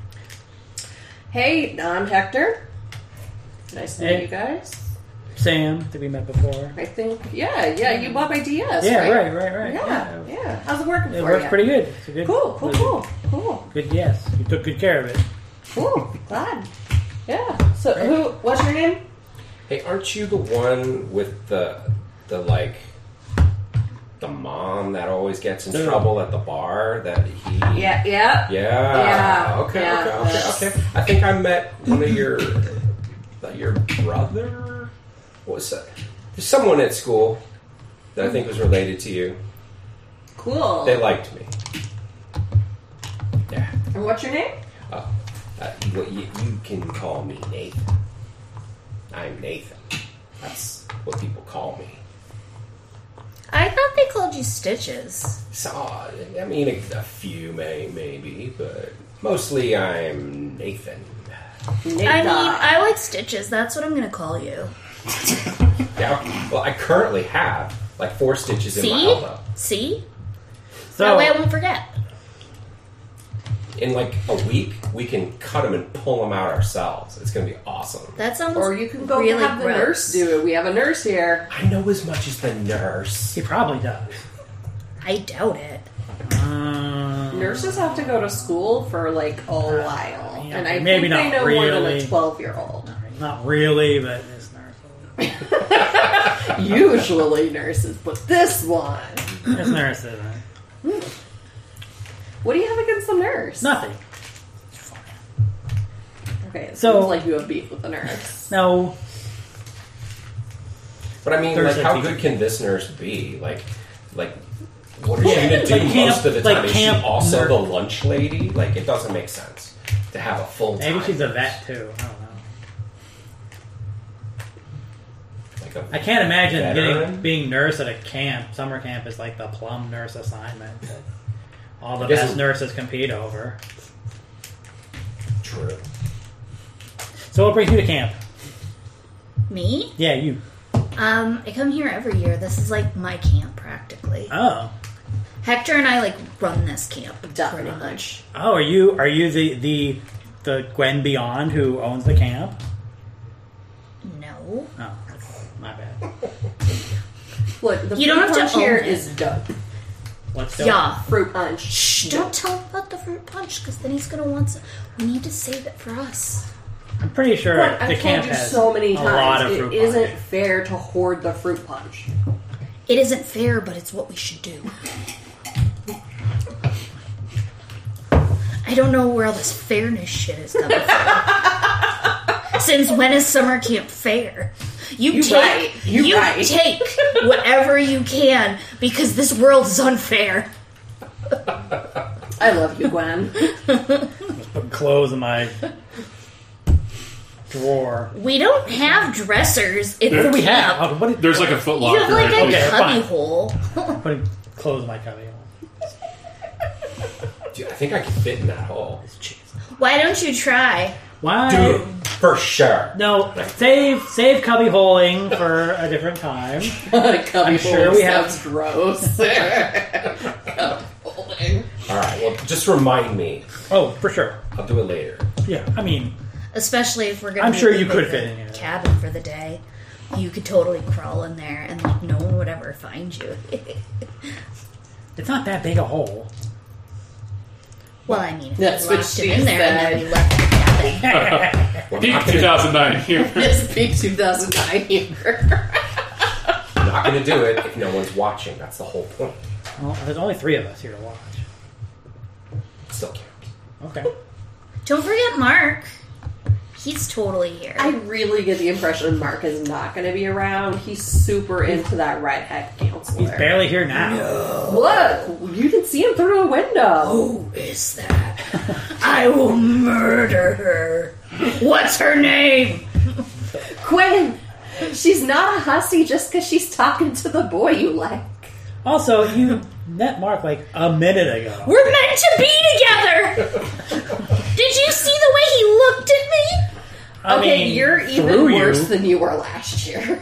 Hey, I'm Hector. Nice to meet Hey. you guys. Sam, that we met before. I think, yeah, you bought my DS, Yeah, right? right. Yeah. How's it working It for works you? pretty good. It's a good. Cool. Good. Yes, you took good care of it. Cool. Glad. Yeah. So, what's your name? Hey, aren't you the one with the mom that always gets in trouble at the bar? That he. Yeah. Yeah. Okay. Yeah. I think I met one of your brother. What was that? There's someone at school that I think was related to you. Cool. They liked me. Yeah. And what's your name? You can call me Nathan. I'm Nathan. That's what people call me. I thought they called you Stitches. So, I mean, a few maybe, but mostly I'm Nathan. I like Stitches. That's what I'm going to call you. Yeah. Well, I currently have like 4 stitches in my elbow. See? So, that way I won't forget. In like a week, we can cut them and pull them out ourselves. It's going to be awesome. That sounds Or you can go really have the gross. nurse do it. We have a nurse here. I know as much as the nurse. he probably does. I doubt it. Nurses have to go to school for like a while. yeah, And I maybe think they not know more than really. a 12-year-old. Not really, but this nurse. Usually nurses, but this one. This nurse isn't. What do you have against the nurse? Nothing. Okay, it So- seems like you have beef with the nurse. No. But I mean, Thursday like, how people. good can this nurse be? Like, what is she Yeah, going to do like camp- most of the like time? Is she camp also nurse. the lunch lady? Like, it doesn't make sense to have a full time. Maybe she's a vet too. I don't know. Like a I can't imagine veteran? being nurse at a camp. Summer camp is like the plum nurse assignment that all the I guess best it- nurses compete over. True. So what brings you to camp? Me? Yeah, you. I come here every year. This is like my camp practically. Oh. Hector and I like run this camp Definitely. pretty much. Oh, are you the Gwen Beyond who owns the camp? No. Oh, that's my bad. Look, the You don't fruit have to punch here own it. is dope. What's the Yeah. Fruit punch. Shh, don't tell him about the fruit punch because then he's going to want some. We need to save it for us. I'm pretty sure But the I've camp told you has so many a lot times of fruit it isn't punch. fair to hoard the fruit punch. It isn't fair, but it's what we should do. I don't know where all this fairness shit is coming from. Since when is summer camp fair? You right. You right. take whatever you can because this world is unfair. I love you, Gwen. Put clothes in my drawer. We don't have dressers in What the do we camp. have? What There's like a Foot You Locker. have like a Okay, cubby fine. hole. putting clothes in my cubby. Dude, I think I can fit in that hole. Why don't you try? Why? Dude, for sure. No, save cubby holing for a different time. Cubby I'm sure we have- sounds gross. Cubby holding. All right, well, just remind me. Oh, for sure. I'll do it later. Yeah, I mean, Especially if we're going I'm to sure you could fit in here. cabin for the day. You could totally crawl in there and like no one would ever find you. it's not that big a hole. Well, I mean, if That's we what locked him she in there and then said. we left the cabin. We're Peak not gonna, 2009 here. This peak 2009 here. we're not gonna do it if no one's watching. That's the whole point. Well, there's only 3 of us here to watch. Still counts. Okay. Don't forget Mark. He's totally here. I really get the impression Mark is not going to be around. He's super into that redhead counselor. He's barely here now. Look, you can see him through a window. Who is that? I will murder her. What's her name? Gwen, she's not a hussy just because she's talking to the boy you like. Also, you met Mark like a minute ago. We're meant to be together. Did you see the way he looked at me? I Okay, mean, you're even through worse you. than you were last year.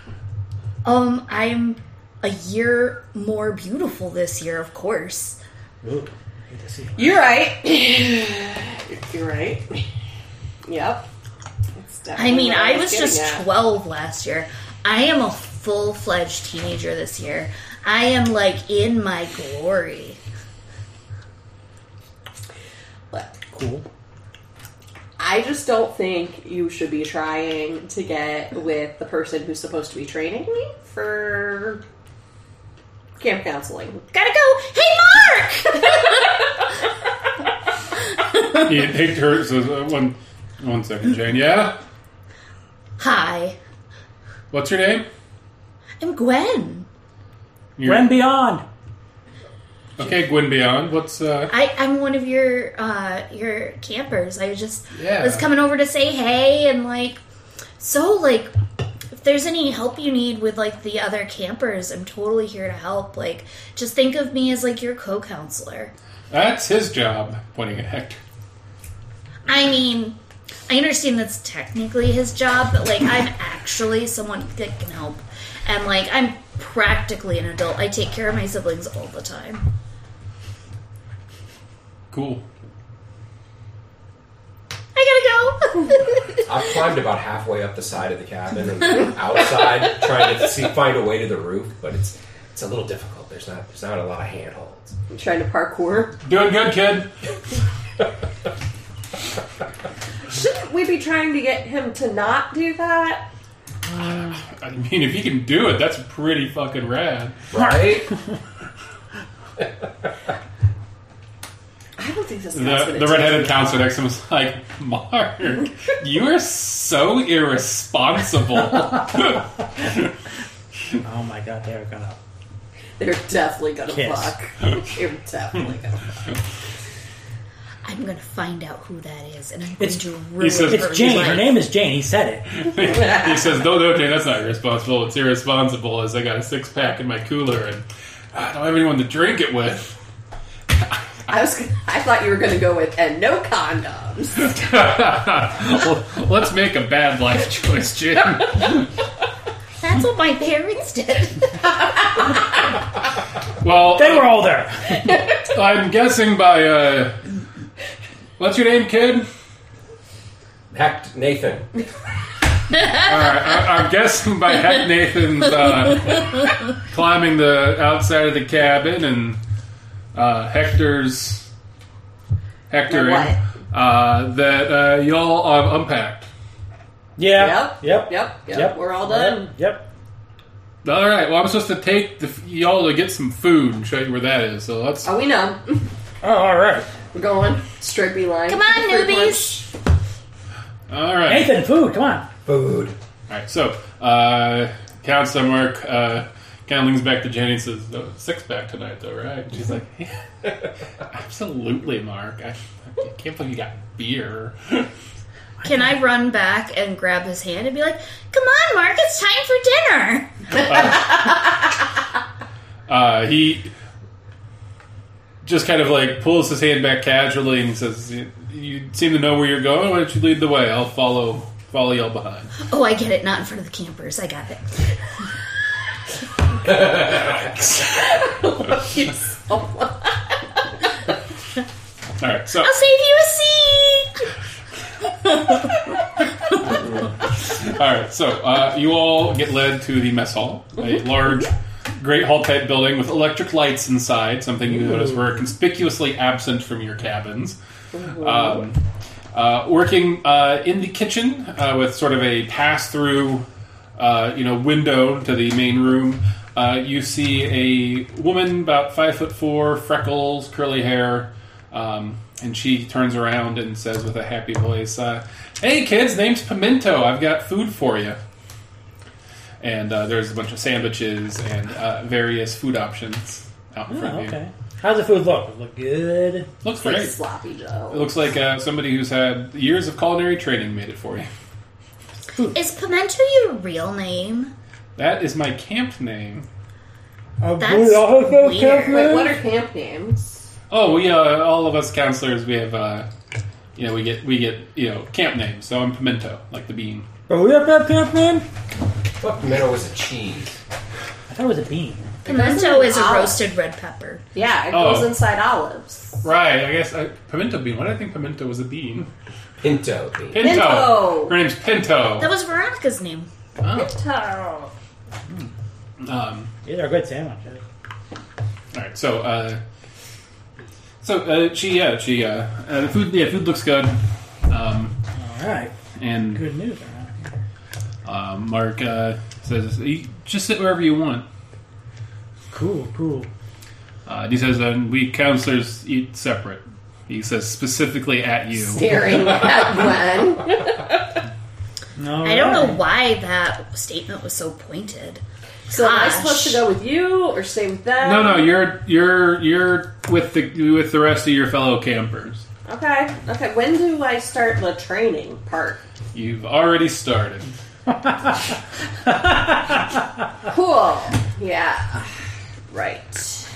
I'm a year more beautiful this year, of course. Ooh, hate to see. You're right. You're right. Yep. It's I mean, definitely what I was getting just at. 12 last year. I am a full-fledged teenager this year. I am like in my glory. But Cool. I just don't think you should be trying to get with the person who's supposed to be training me for camp counseling. Gotta go. Hey, Mark! Hey, her says, one second, Jane. Yeah? Hi, What's your name? I'm Gwen. Gwen Beyond. Okay, Gwen Beyond. What's I'm one of your campers. I just Yeah. was coming over to say hey and if there's any help you need with the other campers, I'm totally here to help. Just think of me as your co-counselor. that's his job? Pointing at Hector. I mean, I understand that's technically his job, but I'm actually someone that can help. And I'm practically an adult. I take care of my siblings all the time. Cool. I gotta go. I've climbed about halfway up the side of the cabin and outside trying to find a way to the roof, but it's a little difficult. There's not a lot of handholds. I'm trying to parkour. Doing good, kid. Shouldn't we be trying to get him to not do that? I mean, if he can do it, that's pretty fucking rad. Right? I don't think this guy's gonna The take redheaded it. counselor next to him was like, Mark, you are so irresponsible. Oh my god, they're gonna. They're definitely gonna Kiss. fuck. They're definitely gonna fuck. I'm gonna find out who that is, and I'm going It's- to he ruin says- her It's Jane. life. Her name is Jane. He said it. He says, no, Jane, that's not irresponsible. It's irresponsible as I got a 6-pack in my cooler and I don't have anyone to drink it with. I thought you were gonna go with and no condoms. Well, let's make a bad life choice, Jim. That's what my parents did. Well, They were all there. I'm guessing by, what's your name, kid? Heck, Nathan. I'm guessing by Heck Nathan's climbing the outside of the cabin and Hector's Hectoring that y'all unpacked. Yeah. Yep. We're all done. Yep. All right. Well, I'm supposed to take y'all to get some food and show you where that is. So let's. Oh, we know. Oh, all right. We're going straight beeline. Come on, Fruit newbies. All right. Nathan, food. Come on. Food. All right. So, Counselor Mark kind of leans back to Jenny and says, oh, 6-pack tonight, though, right? And she's like, yeah, absolutely, Mark. I can't believe you got beer. Can I run back and grab his hand and be like, come on, Mark, it's time for dinner? He just kind of pulls his hand back casually and says, you seem to know where you're going. Why don't you lead the way? I'll follow y'all behind. Oh, I get it. Not in front of the campers. I got it. Love you so much. All right, so I'll save you a seat. you all get led to the mess hall, a large, great hall-type building with electric lights inside, something you notice were conspicuously absent from your cabins. Working in the kitchen with sort of a pass-through, window to the main room, you see a woman about 5'4", freckles, curly hair, and she turns around and says with a happy voice, "Hey kids, name's Pimento. I've got food for you." And there's a bunch of sandwiches and various food options out in front of you. Okay. How's the food look? Does it look good? Looks Like great. sloppy Joe. It looks like somebody who's had years of culinary training made it for you. Is Pimento your real name? That is my camp name. That's weird. weird. Wait, what are camp names? Oh, we all of us counselors, we have we get camp names. So I'm Pimento, like the bean. Oh, we have that camp name? I thought pimento was a cheese. I thought it was a bean. Pimento is a Olive. roasted red pepper. Yeah, it Oh. goes inside olives. Right, I guess pimento bean. Why did I think pimento was a bean? Pinto. Bean. Pinto. Her name's Pinto. That was Veronica's name. Oh. Pinto. These are good sandwiches. All right, the food looks good. All right. And Good news. Mark says, "You just sit wherever you want." Cool. He says, "We counselors eat separate." He says specifically at you. Staring at Gwen. All I don't know right. why that statement was so pointed. So am I Gosh. supposed to go with you or stay with them? No, you're with the rest of your fellow campers. Okay. When do I start the training part? You've already started. Cool. Yeah. Right.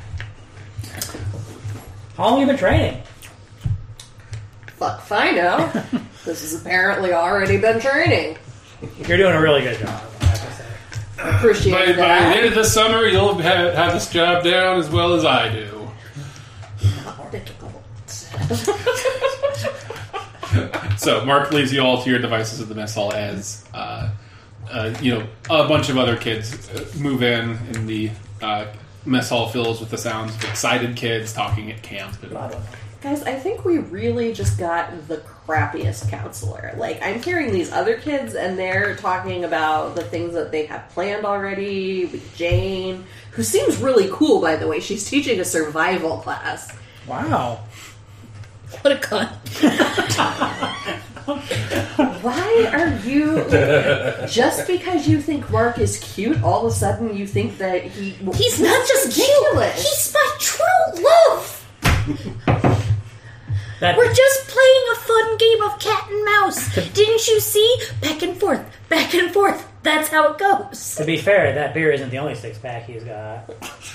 How long have you been training? Fuck if I know. This has apparently already been training. You're doing a really good job, I have to say. Appreciate By the that. end of the summer, you'll have this job down as well as I do. Not difficult. So Mark leaves you all to your devices at the mess hall as a bunch of other kids move in, and the mess hall fills with the sounds of excited kids talking at camp. Guys, I think we really just got the crappiest counselor. Like, I'm hearing these other kids, and they're talking about the things that they have planned already with Jane, who seems really cool, by the way. She's teaching a survival class. Wow. What a cunt. Why are you... just because you think Mark is cute, all of a sudden you think that He's not just cute. He's my true love. We're just playing a fun game of cat and mouse. Didn't you see? Back and forth, back and forth. That's how it goes. To be fair, that beer isn't the only six-pack he's got.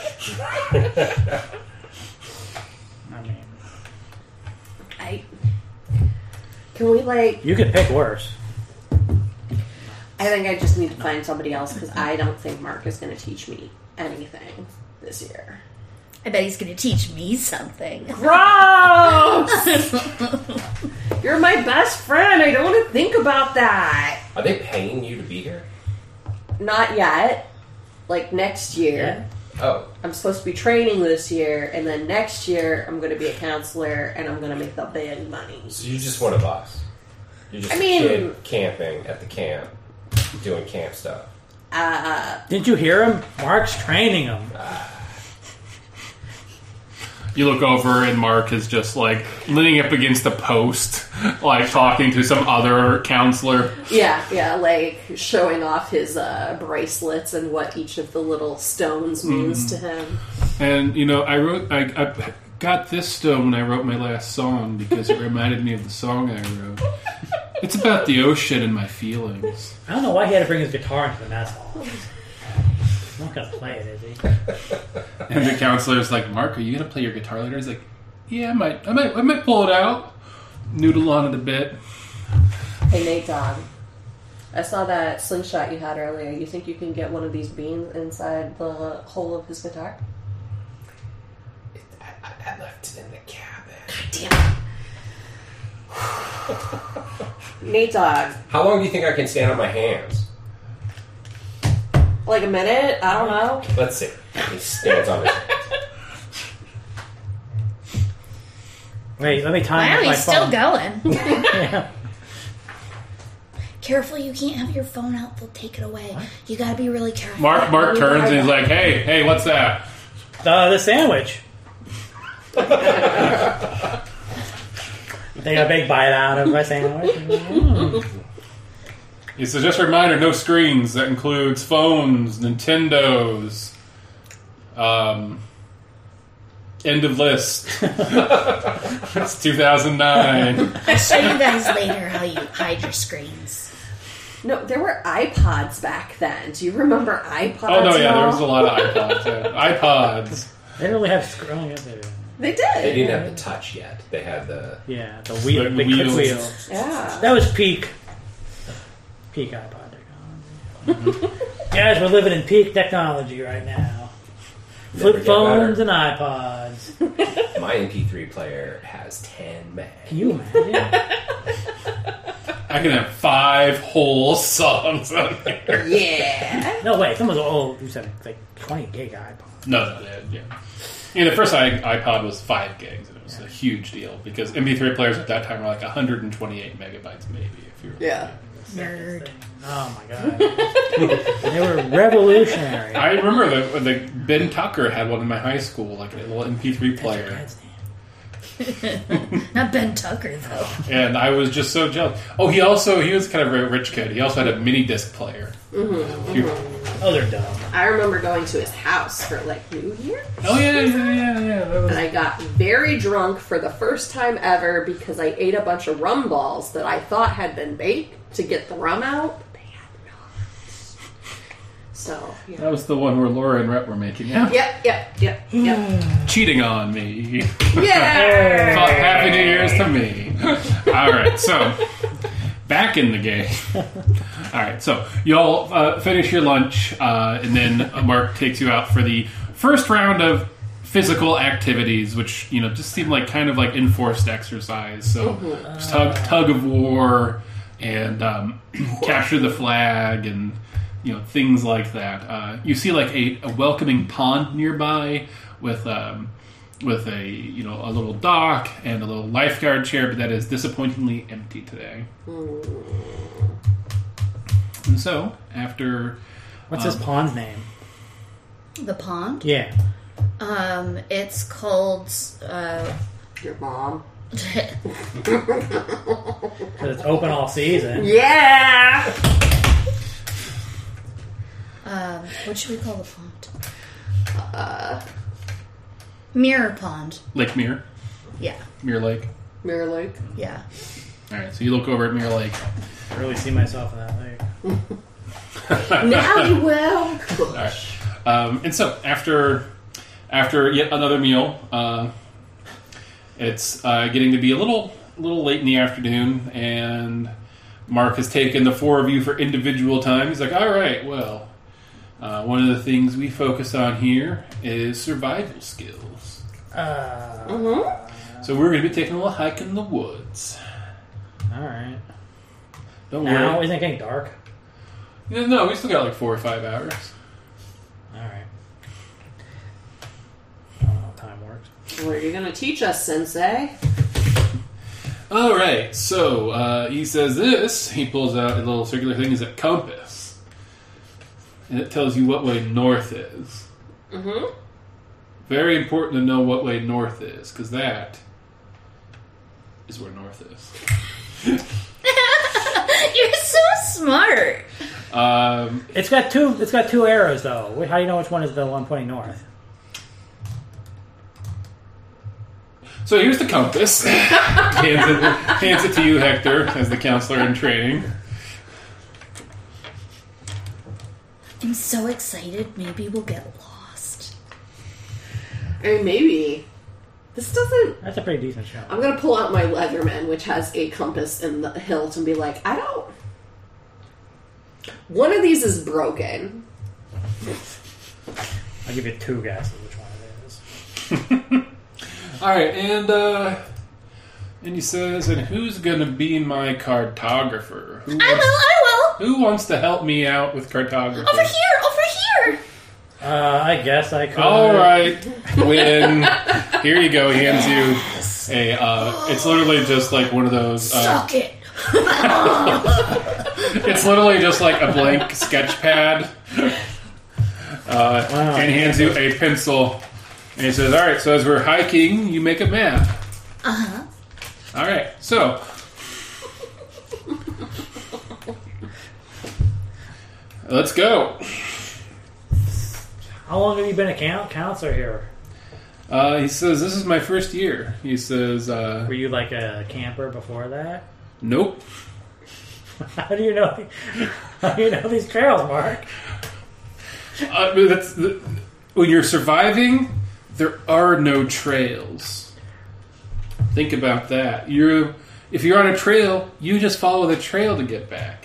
I mean, Can we, like... you could pick worse. I think I just need to find somebody else, because I don't think Mark is going to teach me anything this year. I bet he's going to teach me something. Gross! You're my best friend. I don't want to think about that. Are they paying you to be here? Not yet. Like next year. Oh, I'm supposed to be training this year, and then next year I'm going to be a counselor, and I'm going to make the big money. so you're just one of us. You're just I a mean- kid camping at the camp, doing camp stuff. Didn't you hear him? Mark's training him. You look over and Mark is just like leaning up against a post, like talking to some other counselor. Yeah, like showing off his bracelets and what each of the little stones means to him. And I got this stone when I wrote my last song because it reminded me of the song I wrote. It's about the ocean and my feelings. I don't know why he had to bring his guitar into the mess hall. He's not going to play it, is he? And the counselor's like, Mark, are you going to play your guitar later? He's like, yeah, I might pull it out, noodle on it a bit. Hey, Nate Dogg. I saw that slingshot you had earlier. You think you can get one of these beans inside the hole of his guitar? I left it in the cabin. Damn it. Nate Dogg. How long do you think I can stand on my hands? Like a minute? I don't know. Let's see. He stands on his hands. Wait, let me time Wow, with my he's still phone. going. Yeah. Careful, you can't have your phone out. They'll take it away. You gotta be really careful. Mark turns and he's like, hey, what's that? The sandwich. Take a big bite out of my sandwich. He says, just a reminder, no screens. That includes phones, Nintendos, end of list. It's 2009. I'll show you guys later how you hide your screens. No, there were iPods back then. Do you remember iPods? Oh, no, yeah, at there all? was a lot of iPods. Yeah. iPods. They didn't really have scrolling, yes, they did. They did. They didn't have the touch yet. They had the... Yeah, the wheel, The big wheels. wheel. Yeah. That was peak iPod technology. Guys, we're living in peak technology right now. Never Flip get phones better. and iPods. My MP3 player has 10 meg. Can you imagine? I can have 5 whole songs on there. Yeah. No, wait, someone's old. You said like 20 gig iPod. No, yeah. And the first iPod was 5 gigs, and it was a huge deal because MP3 players at that time were like 128 megabytes, maybe. If you were Yeah. Nerd. Oh my god. They were revolutionary. I remember the Ben Tucker had one in my high school, like a little MP3 player. God's name. Not Ben Tucker, though. And I was just so jealous. Oh, he was kind of a rich kid. He also had a mini disc player. Oh, they're dumb. I remember going to his house for like New Year. Oh yeah. That was... And I got very drunk for the first time ever because I ate a bunch of rum balls that I thought had been baked to get the rum out, but they had not. So, yeah. That was the one where Laura and Rhett were making out. Yep. Cheating on me. Yeah! Happy New Year's to me. All right, so back in the game. All right, so y'all finish your lunch, and then Mark takes you out for the first round of physical activities, which just seem like kind of like enforced exercise. So just tug of war and capture the flag and things like that. You see like a welcoming pond nearby with a little dock and a little lifeguard chair, but that is disappointingly empty today. And so, after... What's this pond's name? The pond? Yeah. It's called... Your mom. Because it's open all season. Yeah! What should we call the pond? Mirror Pond. Lake Mirror? Yeah. Mirror Lake? Mirror Lake. Yeah. Alright, so you look over at Mirror Lake. I really see myself in that lake. Now you will. Alright. And so, after yet another meal, it's getting to be a little late in the afternoon, and Mark has taken the four of you for individual time. He's like, alright, well, one of the things we focus on here is survival skills. So we're going to be taking a little hike in the woods. Alright. Don't Now, worry. isn't it getting dark? No, we still got like 4 or 5 hours. Alright. I don't know how time works. What are you going to teach us, Sensei? Alright, so he says this. He pulls out a little circular thing. Is a compass. And it tells you what way north is. Mm-hmm. Very important to know what way north is, because that is where north is. You're so smart. It's got two arrows though. How do you know which one is the one pointing north? So here's the compass. hands it to you, Hector, as the counselor in training. I'm so excited. Maybe we'll get lost. I mean, maybe. This doesn't... That's a pretty decent show. I'm going to pull out my Leatherman, which has a compass in the hilt, and be like, I don't... One of these is broken. I'll give you 2 guesses which one it is. Alright, and he says, and who's gonna be my cartographer? I will. Who wants to help me out with cartography? Over here. I guess I could. Alright, Gwen. Here you go. He hands you a, it's literally just like one of those... Suck it. It's literally just like a blank sketch pad. And he hands you a pencil. And he says, alright, so as we're hiking, you make a map. Uh-huh. Alright, so... Let's go. How long have you been a counselor here? He says, this is my first year. He says, Were you like a camper before that? nope. How do you know? How do you know these trails, Mark? When you're surviving, there are no trails. Think about that. If you're on a trail, you just follow the trail to get back.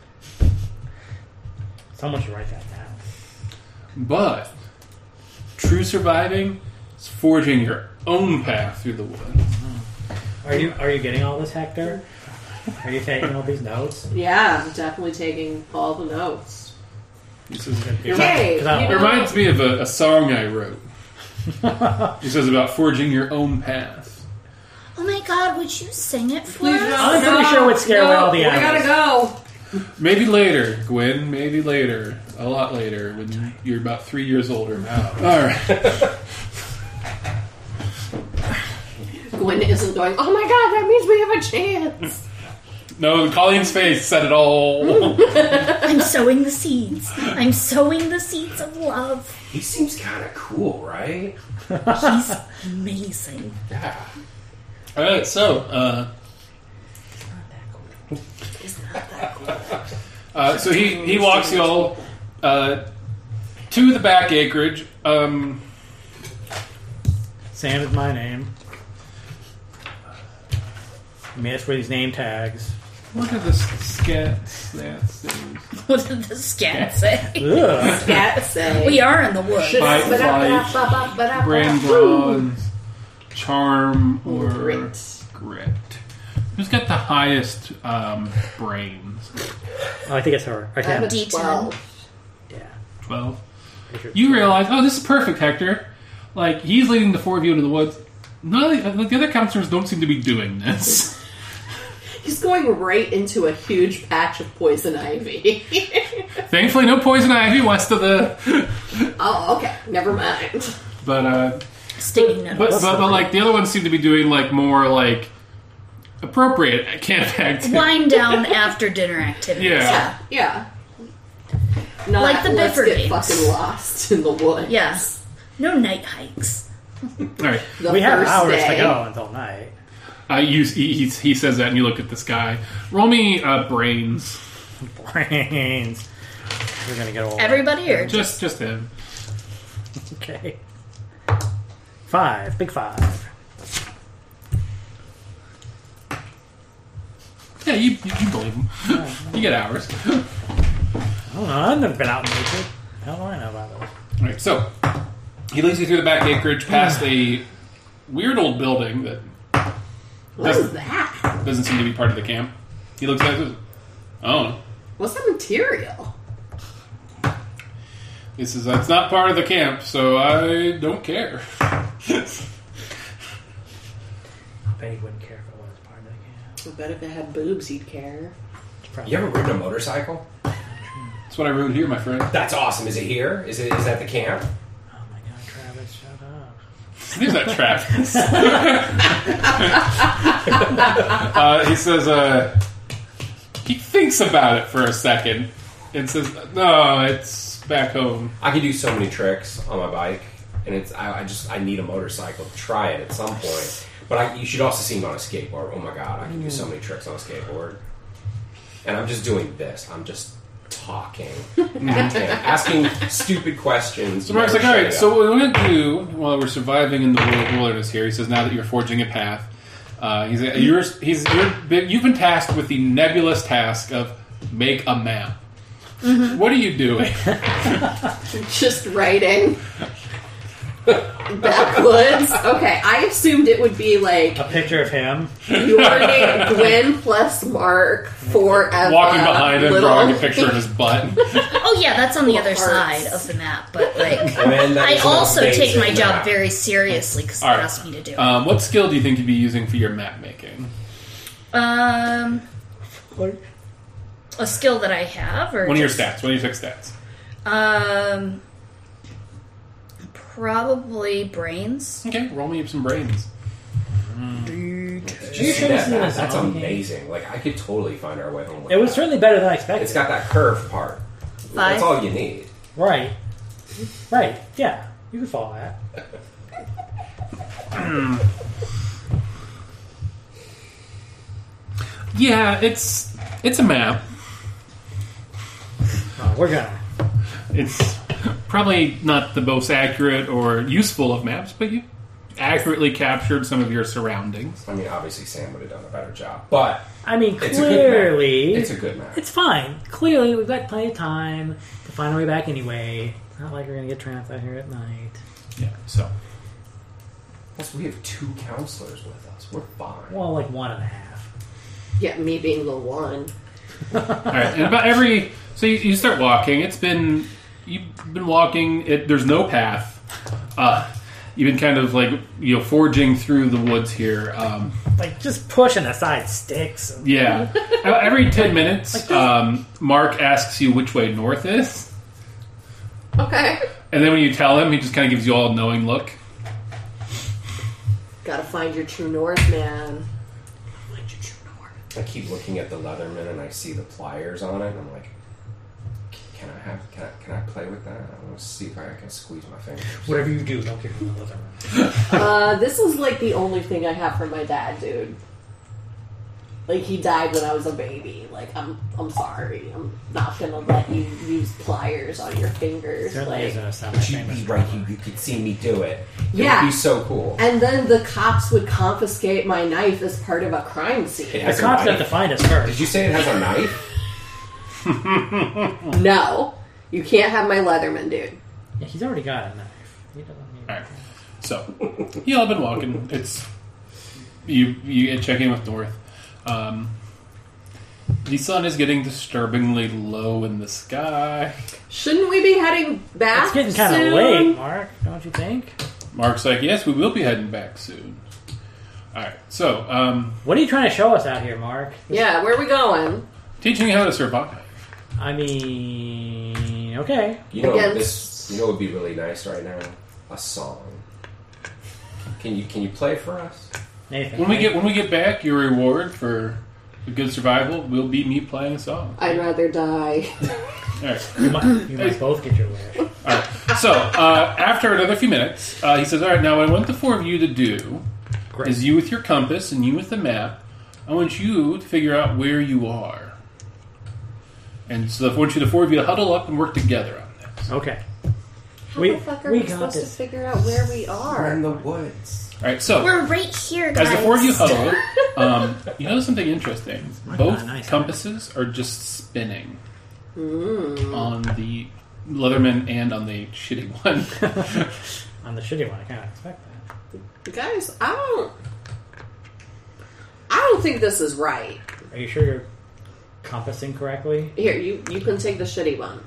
Someone should write that down. But true surviving is forging your own path through the woods. Are you getting all this, Hector? Are you taking all these notes? Yeah, I'm definitely taking all the notes. He says, Hey, it reminds me of a song I wrote. He says about forging your own path. Oh my god, would you sing it for Please us? no. I'm pretty sure it would scare away all the We animals. gotta go. Maybe later, Gwen. Maybe later. A lot later, when you're about 3 years older. All right. Gwen isn't going, oh my god, that means we have a chance. No, Colleen's face said it all. I'm sowing the seeds. I'm sowing the seeds of love. He seems kind of cool, right? He's amazing. Yeah. All right, so He's not that cool. so he walks you all to the back acreage. Sam is my name. I mean, that's where these name tags. Look at the stats. What did the scat say? Ugh. Scat say. We are in the woods. Fight, Brand bronze, charm, or Grit. grit. Who's got the highest brains? Oh, I think it's her. Or I have a him. D10. 12. Yeah. 12. Pretty sure it's You 12. realize, oh, this is perfect, Hector. Like, he's leading the four of you into the woods. None of the other counselors don't seem to be doing this. He's going right into a huge patch of poison ivy. Thankfully, no poison ivy west of the... Oh, okay. Never mind. But, Stinging nettles. but like, the other ones seem to be doing, like, more, like, appropriate camp activities. Wind down after dinner activities. Yeah. Yeah. Not Like the let's get Bifferdings. fucking lost in the woods. Yes. No night hikes. All right. The We have first hours day. to go until night. He says that, and you look at the sky. Roll me brains. Brains. We're gonna get old. Everybody or Just him. Okay. 5. Big 5. Yeah, you believe him. You get hours. I don't know. I've never been out in nature. How do I know about those? All right, so he leads you through the back acreage past a weird old building that What is that? doesn't seem to be part of the camp. He looks at it. Oh, What's the material? he says that's not part of the camp, so I don't care. I bet he wouldn't care if it was part of the camp. I bet if it had boobs, he'd care. It's probably- You ever ridden a motorcycle? That's what I wrote here, my friend. That's awesome. Is it here? Is that the camp? Oh my god, Travis, shut up. He's not Travis. He says he thinks about it for a second and says, "No, it's back home." I could do so many tricks on my bike, and I need a motorcycle to try it at some point. But you should also see me on a skateboard. Oh my god, I can do so many tricks on a skateboard. And I'm just doing this. I'm just talking at him, asking stupid questions. So Mark's like, never all right, shutting so up. what we're going to do while we're surviving in the wilderness here, he says, now that you're forging a path, you've been tasked with the nebulous task of make a map. Mm-hmm. What are you doing? Just writing. Backwoods. Okay, I assumed it would be like A picture of him. your name, Gwen plus Mark forever. Walking behind him, little- drawing a picture of his butt. Oh yeah, that's on the other Hearts. side of the map. But like, And then that I is an also take my amazing job map. very seriously because they All right. asked me to do it. What skill do you think you'd be using for your map making? A skill that I have, or One of your just- stats. One of your 6 stats. Probably brains. Okay, roll me up some brains. Did you You see should have that? seen That's this on amazing. Like I could totally find our way home. With It was that. certainly better than I expected. It's got that curved part. 5. That's all you need. Right. Right. Yeah. You can follow that. Yeah, it's a map. Oh, we're gonna. It's probably not the most accurate or useful of maps, but you accurately captured some of your surroundings. I mean, obviously Sam would have done a better job, but I mean, it's a good clearly. map. It's a good map. It's fine. Clearly, we've got plenty of time to find our way back anyway. It's not like we're gonna get trapped out here at night. Yeah, so. Plus, we have 2 counselors with us. We're fine. Well, like 1.5. Yeah, me being the one. Alright, and about so you start walking. You've been walking, there's no path. You've been kind of like, forging through the woods here. Like just pushing aside sticks. Yeah. Every 10 minutes, Mark asks you which way north is. Okay. And then when you tell him, he just kind of gives you all a knowing look. Gotta find your true north, man. Find your true north. I keep looking at the Leatherman and I see the pliers on it, and I'm like, can I play with that? I want to see if I can squeeze my fingers. Whatever you do, don't give him the Leatherman. This is like the only thing I have from my dad, dude. Like, he died when I was a baby. Like, I'm sorry. I'm not gonna let you use pliers on your fingers. Certainly Like, isn't a sound famous. You could see me do it. Yeah. It would be so cool. and then the cops would confiscate my knife as part of a crime scene. It The has a cops have knife? to find us first. Did you say it has a knife? No, you can't have my Leatherman, dude. Yeah, he's already got a knife. He doesn't need All right. So, you all been walking. It's you check in with North. The sun is getting disturbingly low in the sky. Shouldn't we be heading back? It's getting kind soon? of late, Mark. Don't you think? Mark's like, yes, we will be heading back soon. All right. So, What are you trying to show us out here, Mark? Yeah, where are we going? teaching you how to survive. I mean, okay. You know Against- this. You know what would be really nice right now? A song. Can you play for us? Nathan. When we get back, your reward for a good survival will be me playing a song. I'd rather die. All right. you might both get your wish. All right. So after another few minutes, he says, "All right, now what I want the four of you to do is you with your compass and you with the map. I want you to figure out where you are, and so I want you the four of you to huddle up and work together on this. Okay. How the fuck are we got supposed to this. figure out where we We're are? in the woods. All right. So We're right here, guys. as the four of you huddle, you know something interesting. Both nice. compasses are just spinning on the Leatherman and on the shitty one. On the shitty one, I can't expect that. Guys, I don't think this is right. Are you sure you're compassing correctly? Here, you can take the shitty one.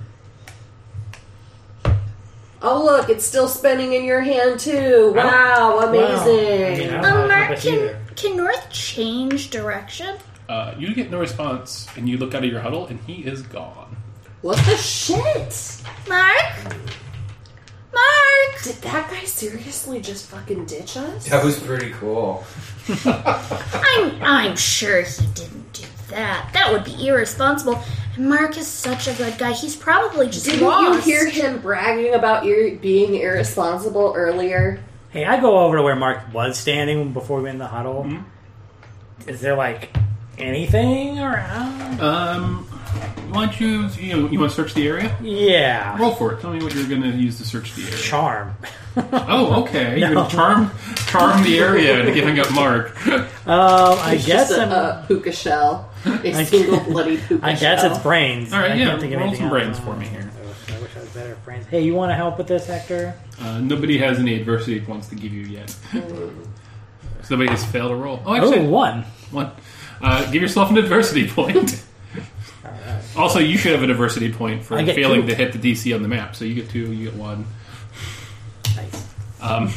Oh look, it's still spinning in your hand too. Wow, amazing. I don't have a Mark, compass either. can North change direction? You get no response, and you look out of your huddle, and he is gone. What the shit? Mark? Did that guy seriously just fucking ditch us? That was pretty cool. I'm sure he didn't do that. That would be irresponsible. And Mark is such a good guy. He's probably just Didn't lost. you hear him bragging about being irresponsible earlier? Hey, I go over to where Mark was standing before we went in the huddle. Mm-hmm. Is there, like, anything around? Why don't you want to search the area? Yeah. Roll for it. Tell me what you're going to use to search the area. Charm. Oh, okay. You're going to charm the area into giving up Mark. I It's guess just I'm... a puka shell. A single bloody puka I shell. guess it's brains. All right, I yeah, can't think of roll anything some else. brains for me here. I wish I was better at brains. Hey, you want to help with this, Hector? Nobody has any adversity points to give you yet. So nobody has failed a roll. Oh, Oh, actually, one. one. Give yourself an adversity point. Also, you should have an adversity point for I get failing 2. to hit the DC on the map. So you get 2, you get 1. Nice.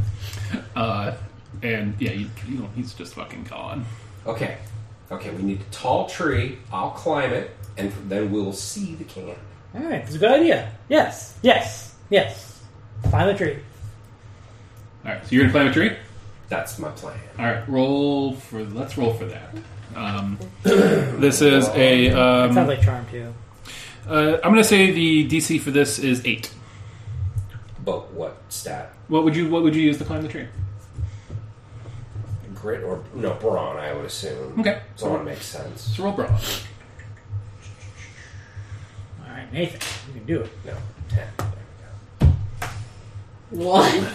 And yeah, he's just fucking gone. Okay, we need a tall tree. I'll climb it, and then we'll see the camp. All right, that's a good idea. Yes. Climb the tree. All right, so you're gonna climb a tree. That's my plan. All right, let's roll for that. This is a. Sounds like charm too. I'm gonna say the DC for this is 8. But what stat? What would you use to climb the tree? Grit or no brawn? I would assume. Okay, Brawn makes sense. so roll brawn. All right, Nathan, you can do it. No, 10. There we go. 1.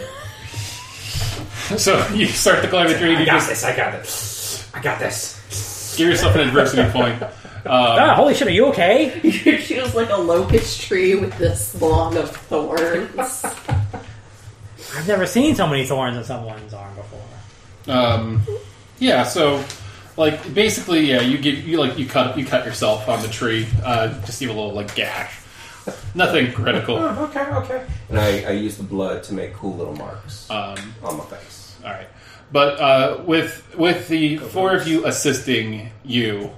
So you start to climb the tree. I You got just this. I got this. give yourself an adversity point. Holy shit, are you okay? She was like a locust tree with this swarm of thorns. I've never seen so many thorns in someone's arm before. Yeah. So, like, basically, yeah, you cut yourself on the tree. Just leave a little like gash. Nothing critical. Oh, okay. And I use the blood to make cool little marks on my face. All right, but with the four of you assisting you,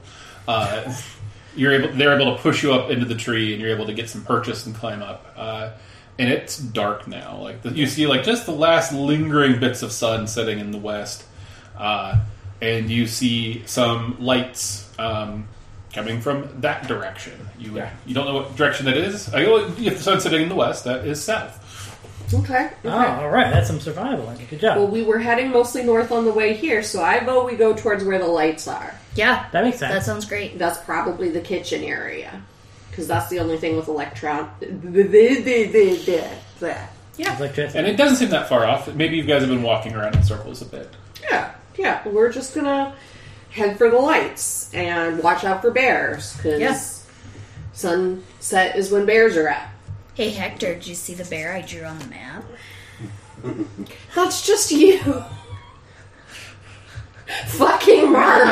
they're able to push you up into the tree, and you're able to get some purchase and climb up. and it's dark now. Like you see, like just the last lingering bits of sun setting in the west, and you see some lights coming from that direction. You don't know what direction that is. If the sun's setting in the west, that is south. Okay. Oh, all right. That's some survival. Good job. Well, we were heading mostly north on the way here, so I vote we go towards where the lights are. Yeah. That makes sense. That sounds great. That's probably the kitchen area. Because that's the only thing with electron. Yeah. Electricity. And it doesn't seem that far off. Maybe you guys have been walking around in circles a bit. Yeah. We're just gonna head for the lights and watch out for bears. Because sunset is when bears are out. Hey, Hector, did you see the bear I drew on the map? That's just you. Fucking Mark.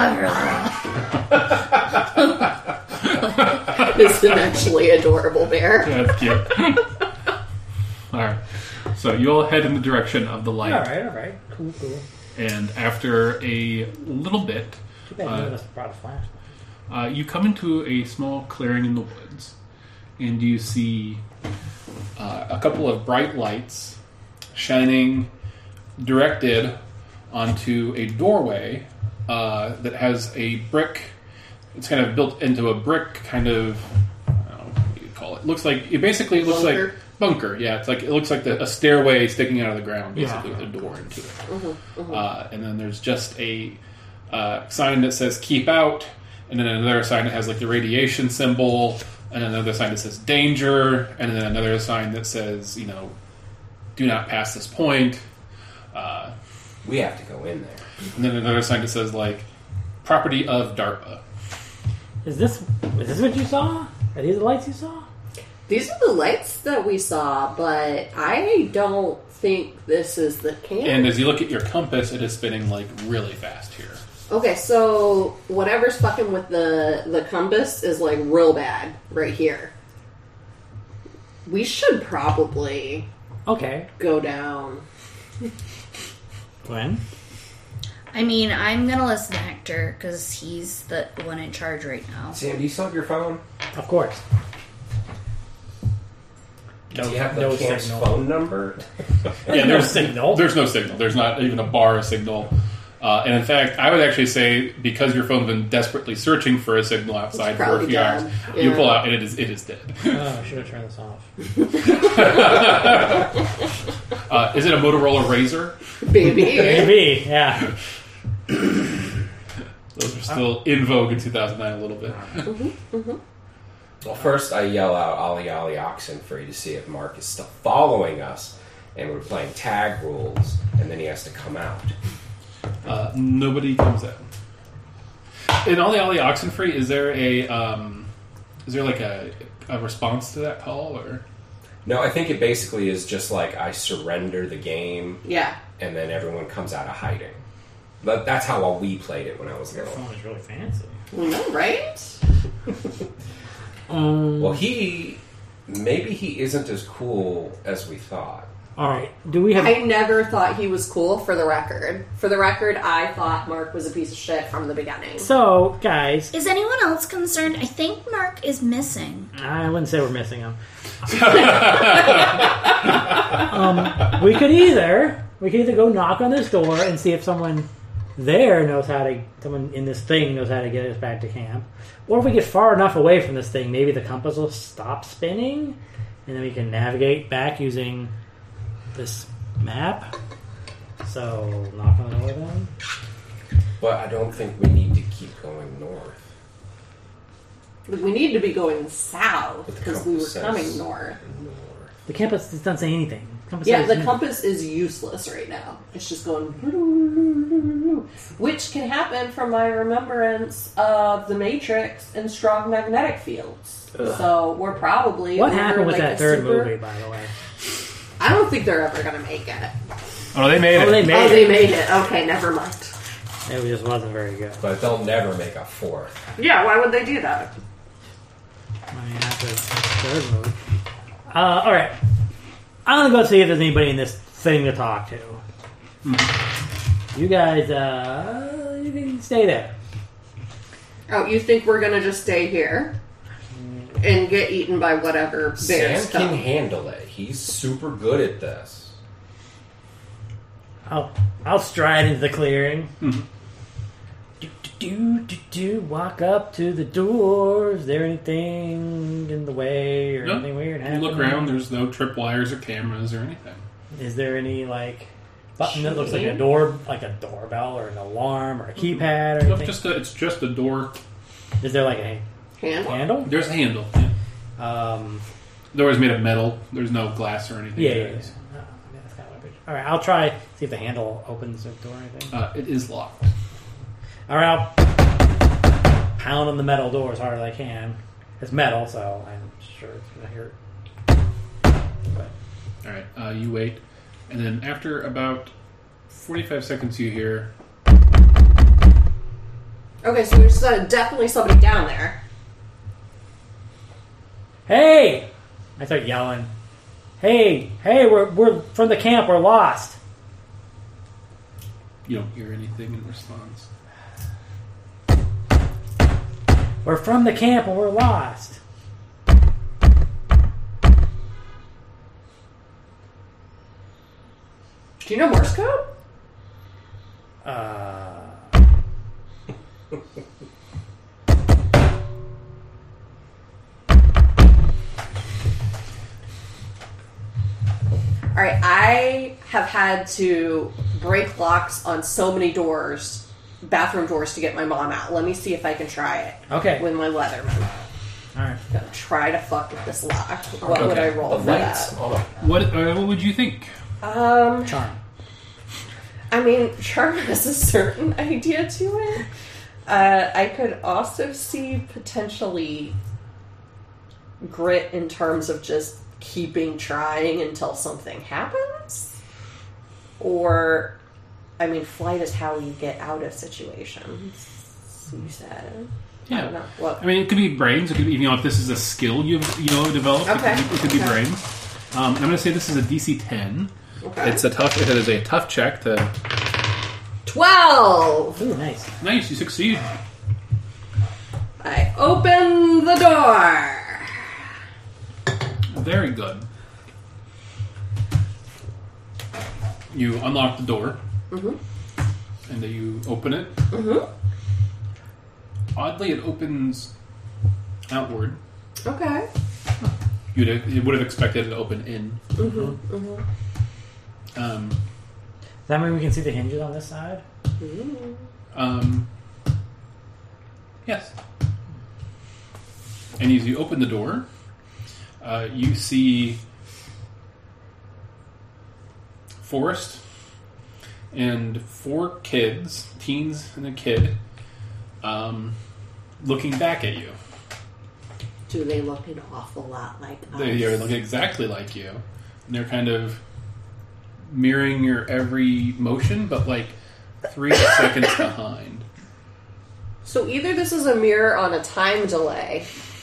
It's an actually adorable bear. That's cute. Alright. So you all head in the direction of the light. All right. Cool. And after a little bit, Too bad none of us brought a flashlight. you come into a small clearing in the woods. And you see a couple of bright lights shining directed onto a doorway that has a brick. It's kind of built into a brick kind of, I don't know what you call it. Looks like bunker. Yeah, it looks like a stairway sticking out of the ground, basically, with a door into it. And then there's just a sign that says "Keep Out," and then another sign that has like the radiation symbol. And another sign that says danger, and then another sign that says, do not pass this point. We have to go in there. And then another sign that says, like, property of DARPA. Is this what you saw? Are these the lights you saw? These are the lights that we saw, but I don't think this is the camp. And as you look at your compass, it is spinning, like, really fast here. Okay, so whatever's fucking with the compass is like real bad right here. We should probably go down. When? I mean, I'm going to listen to Hector because he's the one in charge right now. Sam, do you still have your phone? Of course. Do you have the camp's phone number? Yeah, there's signal. There's no signal. There's not even a bar of signal. And in fact, I would actually say, because your phone's been desperately searching for a signal outside for a few hours, you pull out and it is dead. Oh, I should have turned this off. Is it a Motorola Razor? Maybe, yeah. Those are still in vogue in 2009 a little bit. Well, first I yell out "Ollie Ollie Oxenfree" to see if Mark is still following us, and we're playing tag rules, and then he has to come out. Nobody comes out. In Ollie Ollie Oxenfree, is there like a response to that call, or? No, I think it basically is just like I surrender the game, Yeah. and then everyone comes out of hiding. But that's how we played it when I was Your little. phone is really fancy. We know, right? Well, maybe he isn't as cool as we thought. All right. Do we have? I never thought he was cool, for the record. For the record, I thought Mark was a piece of shit from the beginning. So, guys, Is anyone else concerned? I think Mark is missing. I wouldn't say we're missing him. We could either go knock on this door and see if someone someone in this thing knows how to get us back to camp. Or if we get far enough away from this thing, maybe the compass will stop spinning, and then we can navigate back using this map. So, knock on the door then. But I don't think we need to keep going north. We need to be going south, because we were compass coming says north. The compass doesn't say anything. Compass Yeah, says the compass is useless right now. It's just going... Which can happen from my remembrance of The Matrix and strong magnetic fields. So, we're probably... What over, happened with like, that a third super- movie, by the way? I don't think they're ever going to make it. Oh, they made it. They made Oh, it. they made it. Okay, never mind. It just wasn't very good. But they'll never make a fourth. Yeah, why would they do that? I mean, after the third movie. All right. I'm going to go see if there's anybody in this thing to talk to. You guys, you can stay there. Oh, you think we're going to just stay here? and get eaten by whatever bears Sam can come. handle it. He's super good at this. I'll stride into the clearing. Walk up to the door. Is there anything in the way or No. anything weird You happening? look around, there's no tripwires or cameras or anything. Is there any button that looks like a doorbell or an alarm or a keypad or No, anything? it's just a door. Is there like a Handle? handle? There's a handle. Yeah. The door is made of metal. There's no glass or anything. Yeah. There Yeah. is. Oh, yeah, that's kind of weird. All right, I'll try see if the handle opens the door or anything. It is locked. All right, I'll pound on the metal door as hard as I can. It's metal, so I'm sure it's gonna hurt. But All right. You wait, and then after about 45 seconds, you hear. Okay, so there's definitely somebody down there. hey! I start yelling. Hey! We're from the camp. We're lost. You don't hear anything in response. We're from the camp and we're lost. Do you know Morse code? All right, I have had to break locks on so many doors, bathroom doors, to get my mom out. Let me see if I can try it. Okay. With my Leatherman. All right. Gonna try to fuck with this lock. What would I roll The for lights that? on a What would you think? Charm. I mean, charm has a certain idea to it. I could also see potentially grit in terms of just keeping trying until something happens. Or, I mean, flight is how you get out of situations. You said. I don't know. What? I mean, it could be brains. It could be, if this is a skill you've developed. Okay. It could be Okay. brains. I'm going to say this is a DC 10. Okay. It is a tough check to. 12! Ooh, nice. Nice, you succeed. I open the door. Very good. You unlock the door, and then you open it. Oddly, it opens outward. Okay. You would have expected it to open in. Does that mean we can see the hinges on this side? Yes. And as you open the door, you see Forrest and 4 kids, teens and a kid, looking back at you. Do they look an awful lot like us? They look exactly like you. And they're kind of mirroring your every motion, but like 3 seconds behind. So either this is a mirror on a time delay.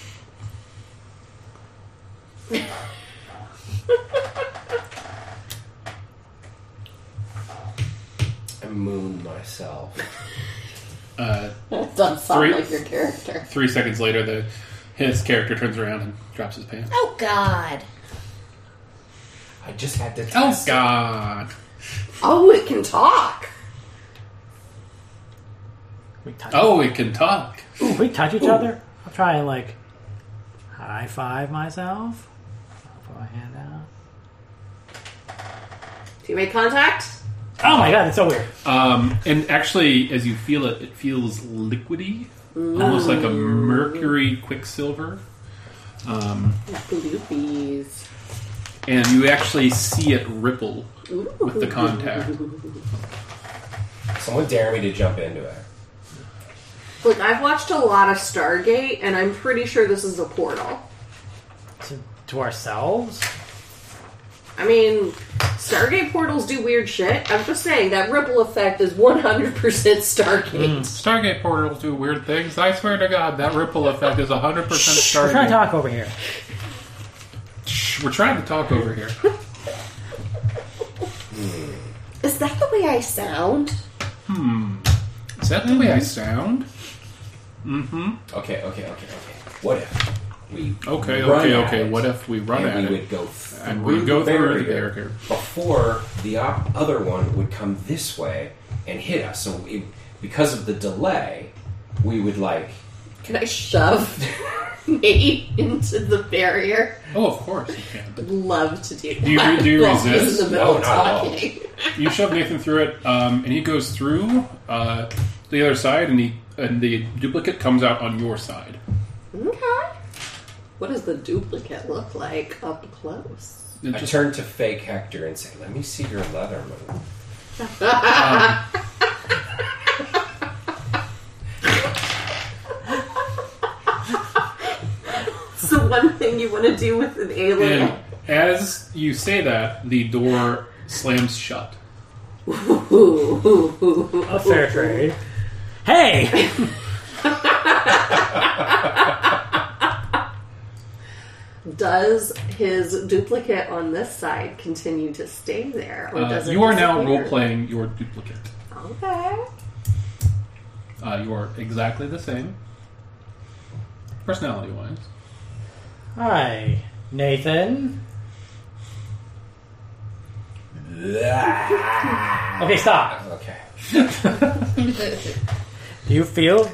I moon myself. That doesn't sound 3 like your character. 3 seconds later, his character turns around and drops his pants. Oh, God. I just had to Oh, test it. God. Oh, it can talk. We touch. Oh, it can talk. Ooh, we touch each other. I'll try and high five myself. I'll put my hand out. Do you make contact? Oh my god, it's so weird. And actually, as you feel it, it feels liquidy, almost like a mercury quicksilver. Bloopies. And you actually see it ripple with the contact. Someone dare me to jump into it. Look, I've watched a lot of Stargate, and I'm pretty sure this is a portal. To ourselves? I mean, Stargate portals do weird shit. I'm just saying, that ripple effect is 100% Stargate. Stargate portals do weird things. I swear to God, that ripple effect is 100% We're Stargate. trying to talk over here. Shh, we're trying to talk over here. Is that the way I sound? Is that the way I sound? Okay. What if We Okay. run at it, What if we run and at we it? would go And we go through the barrier barrier. before the other one would come this way and hit us. So because of the delay, we would like... Can I shove Nate into the barrier? Oh, of course you can. Would love to do that. Do you While he's resist? in the middle No, of not at all. talking. You shove Nathan through it, and he goes through the other side, and the duplicate comes out on your side. Okay. What does the duplicate look like up close? It I just- turn to fake Hector and say, "Let me see your leather move." It's the one thing you want to do with an alien. and as you say that, the door slams shut. A fair trade. Hey! Does his duplicate on this side continue to stay there? Or does it You are now disappear? role-playing your duplicate. Okay. You are exactly the same, personality-wise. Hi, Nathan. Okay, stop. Okay. Do you feel...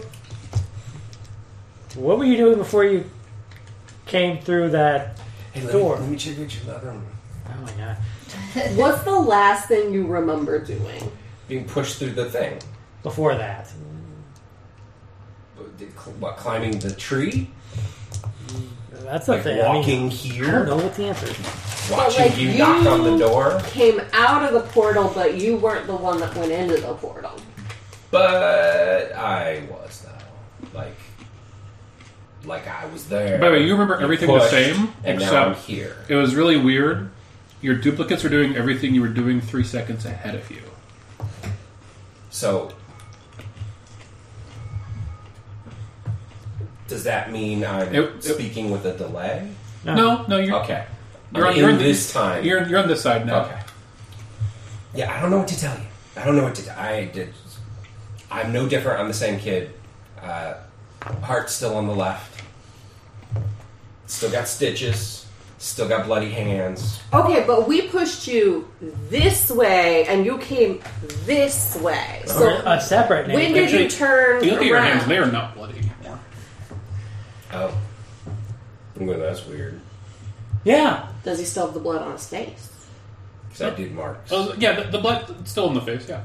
What were you doing before you came through that Hey, door? let me check out your leather move. Oh my god. What's the last thing you remember doing? Being pushed through the thing. Before that. What, climbing the tree? That's the Like thing. walking I don't here? know what the answer is. Watching like, you knock on the door? Came out of the portal, but you weren't the one that went into the portal. But I was, though. Like I was there. By the way, you remember everything the pushed, same, and now I'm except here. it was really weird. Your duplicates are doing everything you were doing 3 seconds ahead of you. So, does that mean I'm speaking with a delay? No, you're Okay. You're I'm on- you're in on- this time. You're on this side now. Okay. Yeah, I don't know what to tell you. I don't know what to tell I'm no different. I'm the same kid. Heart's still on the left. Still got stitches. Still got bloody hands. Okay, but we pushed you this way, and you came this way. So A separate when Nathan. did you turn You look at your hands; around? they are not bloody anymore. Oh. Well, that's weird. Yeah. Does he still have the blood on his face? Because I did marks. Oh, yeah, the blood still in the face. Yeah.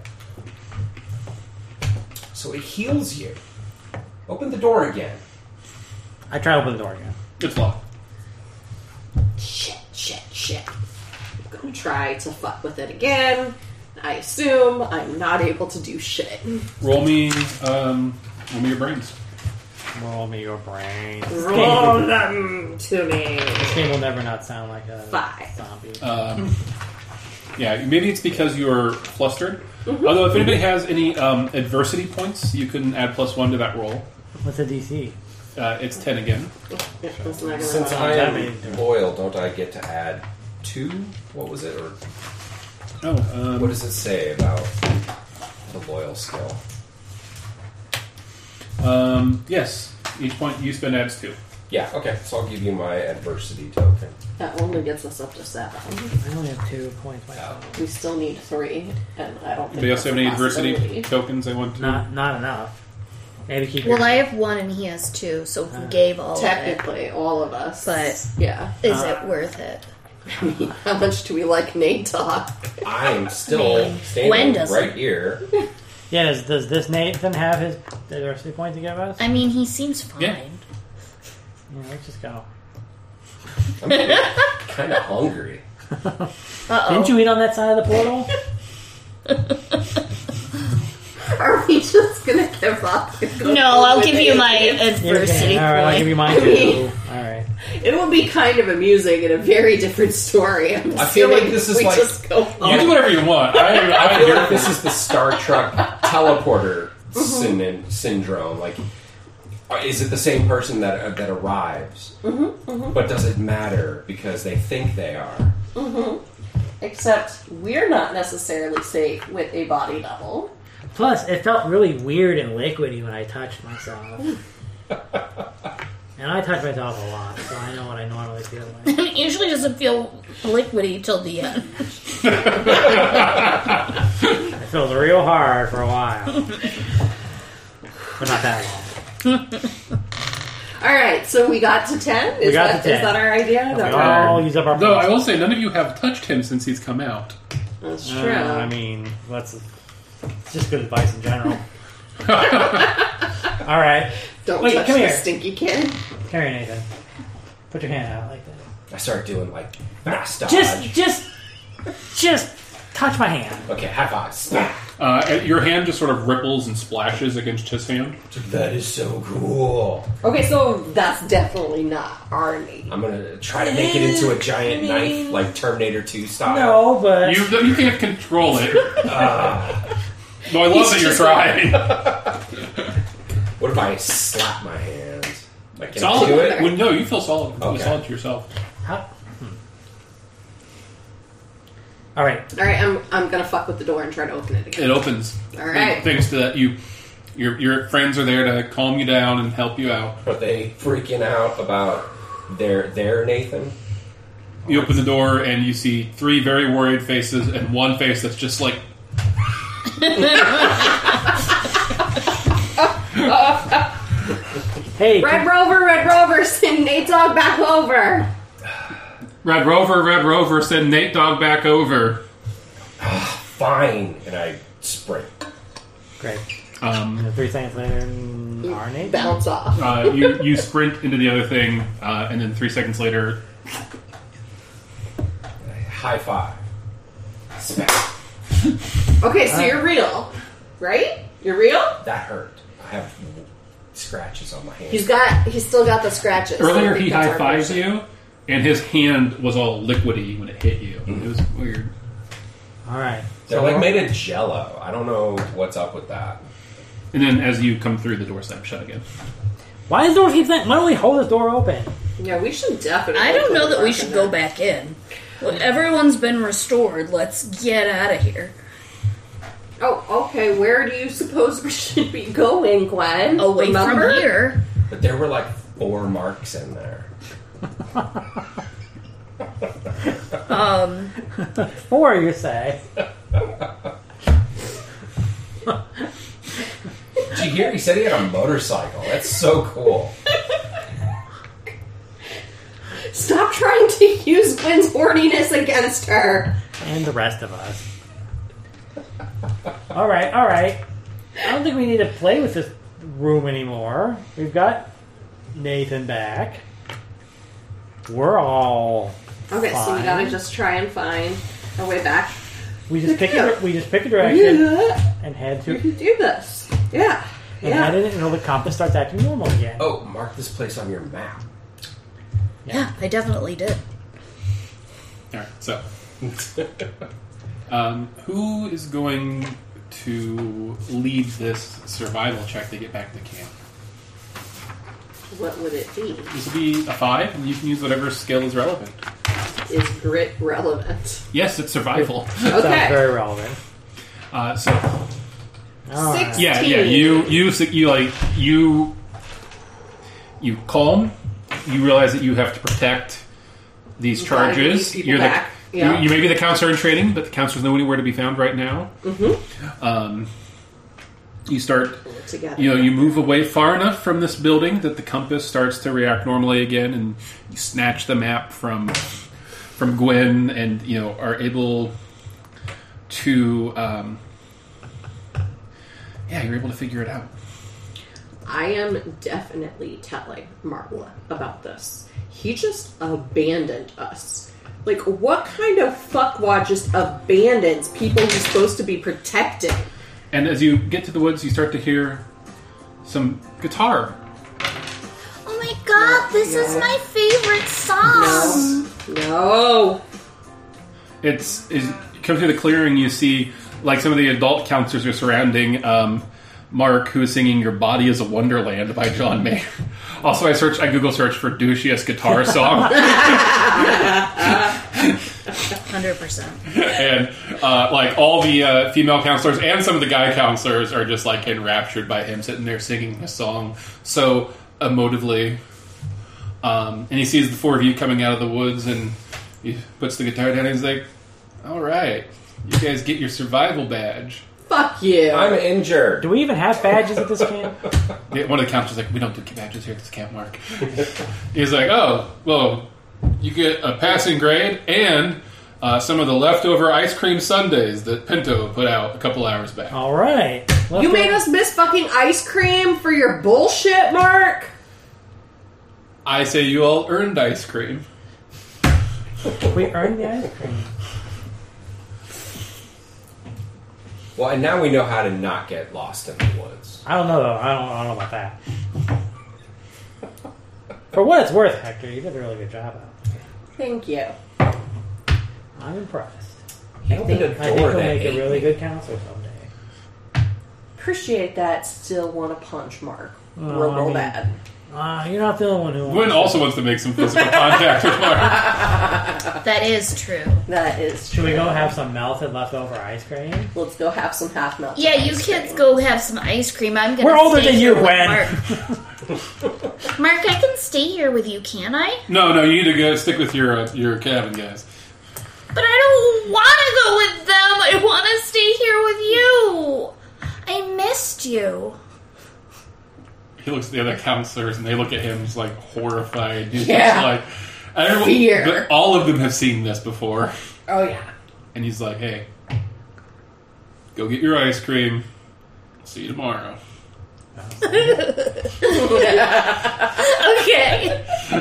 So it heals you. Open the door again. I try to open the door again. It's locked. Shit. I'm gonna try to fuck with it again. I assume I'm not able to do shit. Roll me your brains. Roll me your brain. Roll them to me. This game will never not sound like a 5. zombie. Yeah, maybe it's because you're flustered. Although, if anybody has any adversity points, you can add +1 to that roll. What's the DC? It's 10 again. That's not gonna Since roll. I that am means- loyal, don't I get to add 2? What was it? Or what does it say about the loyal skill? Yes. Each point you spend adds 2. Yeah, okay. So I'll give you my adversity token. That only gets us up to 7. I only have 2 points myself. We still need 3, and I don't think Anybody else that's have a any adversity possibility. tokens they want to? Not enough. Maybe keep Well, your... I have 1 and he has 2, so if we gave all of it, Technically, all of us. But- yeah. is it worth it? How much do we like Nate talk? I am still Gwen standing doesn't. right here. Yeah, does this Nathan have his adversity point to give us? I mean, he seems fine. Yeah. Yeah, let's just go. I'm kind of hungry. Uh-oh. Didn't you eat on that side of the portal? Are we just gonna give up? and go No, I'll with give you it? my adversity Alright, I'll give you point. mine too. mean- Alright. It would be kind of amusing and a very different story. I'm I feel like assuming this is we like- just go home. You do whatever you want. I feel like this is the Star Trek teleporter syndrome. Like, is it the same person that arrives? But does it matter because they think they are? Except we're not necessarily safe with a body double. Plus, it felt really weird and liquidy when I touched myself. And I touch myself a lot, so I know what I normally feel like. It usually doesn't feel liquidy till the end. It feels real hard for a while. But not that long. All right, so we got to 10? We got to 10. Is that our idea? We That all use up our Though I points. will say, none of you have touched him since he's come out. That's true. I mean, it's just good advice in general. All right. Don't Wait, touch come the here. stinky kid. Come here, Nathan. Put your hand out like that. I start doing like fast dodge. Just touch my hand. Okay, high five. Smack. Your hand just sort of ripples and splashes against his hand. That is so cool. Okay, so that's definitely not Arnie. I'm gonna try to make it into a giant knife, like Terminator 2 style. No, but You can't control it. No, I love that you're trying. What if I slap my hand? Like, can Solid. I do it? Well, no, you feel solid. You feel Okay. solid to yourself. all right. All right, I'm gonna fuck with the door and try to open it again. It opens. All right. Thanks to that, your friends are there to calm you down and help you out. Are they freaking out about their Nathan? You open the door and you see 3 very worried faces and one face that's just like. Hey, Red Rover, send Nate Dogg back over. Red Rover, send Nate Dogg back over. Fine. And I sprint. great. And 3 seconds later, Arnie. Bounce off. You sprint into the other thing, and then 3 seconds later, High five. Smack. Okay, so you're real, right? You're real. That hurt. I have scratches on my hand. He's still got the scratches. earlier I think he that's our high fives version. you, and his hand was all liquidy when it hit you. It was weird. All right. They're like made of jello. I don't know what's up with that. And then as you come through, the door slams shut again. Why does the door keep saying? Why don't we hold this door open? Yeah, we should definitely. I don't put know a that we mark should in go there. back in. Well, everyone's been restored. Let's get out of here. Oh, okay. Where do you suppose we should be going, Gwen? Away Remember? from here. But there were like 4 marks in there. 4, you say? Did you hear? He said he had a motorcycle. That's so cool. Stop trying to use Gwen's horniness against her. And the rest of us. All right. I don't think we need to play with this room anymore. We've got Nathan back. We're all Okay, so we fine. gotta just try and find our way back. We just pick a direction Yeah, and head we to can do this. Yeah, and head yeah. in it until the compass starts acting normal again. Oh, mark this place on your map. Yeah, I definitely did. All right, so who is going to lead this survival check to get back to camp? What would it be? This will be a 5, and you can use whatever skill is relevant. Is grit relevant? Yes, it's survival. That sounds Okay. very relevant. So All right. 16. yeah, you calm. You realize that you have to protect these You gotta get charges. these people back. Yeah. You may be the counselor in training, but the counselor's know anywhere to be found right now. Mm-hmm. You start. Together. You move away far enough from this building that the compass starts to react normally again, and you snatch the map from Gwen, and are able to. You're able to figure it out. I am definitely telling Marla about this. He just abandoned us. Like, what kind of fuckwad just abandons people he's supposed to be protecting? And as you get to the woods, you start to hear some guitar. Oh my god, this is my favorite song. No. You come through the clearing, you see like some of the adult counselors are surrounding Mark, who is singing "Your Body Is a Wonderland" by John Mayer. Also, I Google search for douchiest guitar song, 100%. and like all the female counselors and some of the guy counselors are just like enraptured by him sitting there singing the song so emotively. And he sees the four of you coming out of the woods, and he puts the guitar down, and he's like, all right, you guys get your survival badge. Fuck you. I'm injured. Do we even have badges at this camp? One of the counselors like, we don't do badges here at this camp, Mark. He's like, oh, well, you get a passing grade and some of the leftover ice cream sundaes that Pinto put out a couple hours back. All right. You made us miss fucking ice cream for your bullshit, Mark? I say you all earned ice cream. We earned the ice cream. Well, and now we know how to not get lost in the woods. I don't know though. I don't know about that. For what it's worth, Hector, you did a really good job out there. Thank you. I'm impressed. He opened a I think door he'll that make a ate really me. good counselor someday. Appreciate that. Still want to punch Mark. Oh, Real I mean- bad. You're not the only one who Gwen wants also wants to make some physical contact with Mark. That is true. That is Should we go have some melted leftover ice cream? Let's go have some half melted. Yeah, you ice kids cream. go have some ice cream. I'm gonna. We're older stay than here you, with Gwen. Mark. Mark, I can stay here with you, can I? No, you need to go stick with your cabin, guys. But I don't want to go with them. I want to stay here with you. I missed you. He looks at the other counselors, and they look at him, just like horrified. He's Yeah. just like, everyone, Fear. but all of them have seen this before. Oh, yeah. And he's like, hey, go get your ice cream. See you tomorrow. Okay.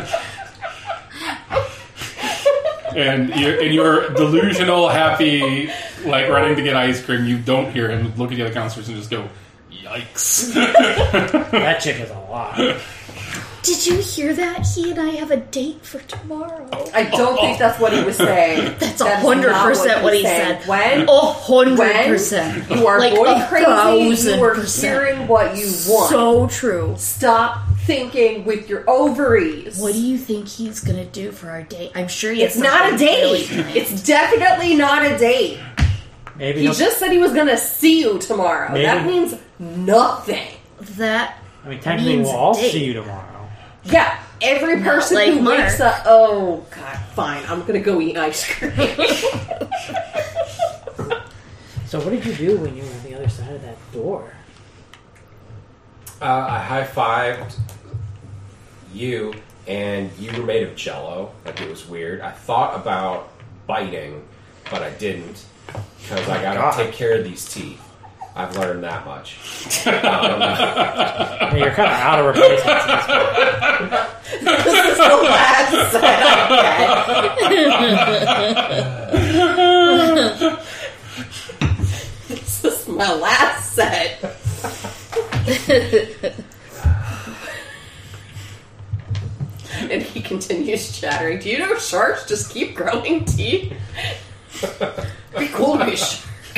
And you're delusional, happy, like running to get ice cream. You don't hear him look at the other counselors and just go, yikes. That chick is a lot. Did you hear that? He and I have a date for tomorrow. I don't think that's what he was saying. That's That is 100% not what he saying. said. When 100%. you are Like going crazy, you are 1,000%. hearing what you want. So true. Stop thinking with your ovaries. What do you think he's gonna do for our date? I'm sure he has It's not a something really date. planned. It's definitely not a date. Maybe He just said he was going to see you tomorrow. Maybe- That means nothing. that. I mean, technically, means we'll all date. see you tomorrow. Yeah, every Not person like who Mark. wakes up. Oh God, fine. I'm going to go eat ice cream. So, what did you do when you were on the other side of that door? I high-fived you, and you were made of Jell-O. Like, it was weird. I thought about biting, but I didn't, because I gotta take care of these teeth. I've learned that much. I mean, you're kind of out of replacements at this point. This is the last set. Okay. This is my last set. And he continues chattering. Do you know sharks just keep growing teeth? Be cool to be shark.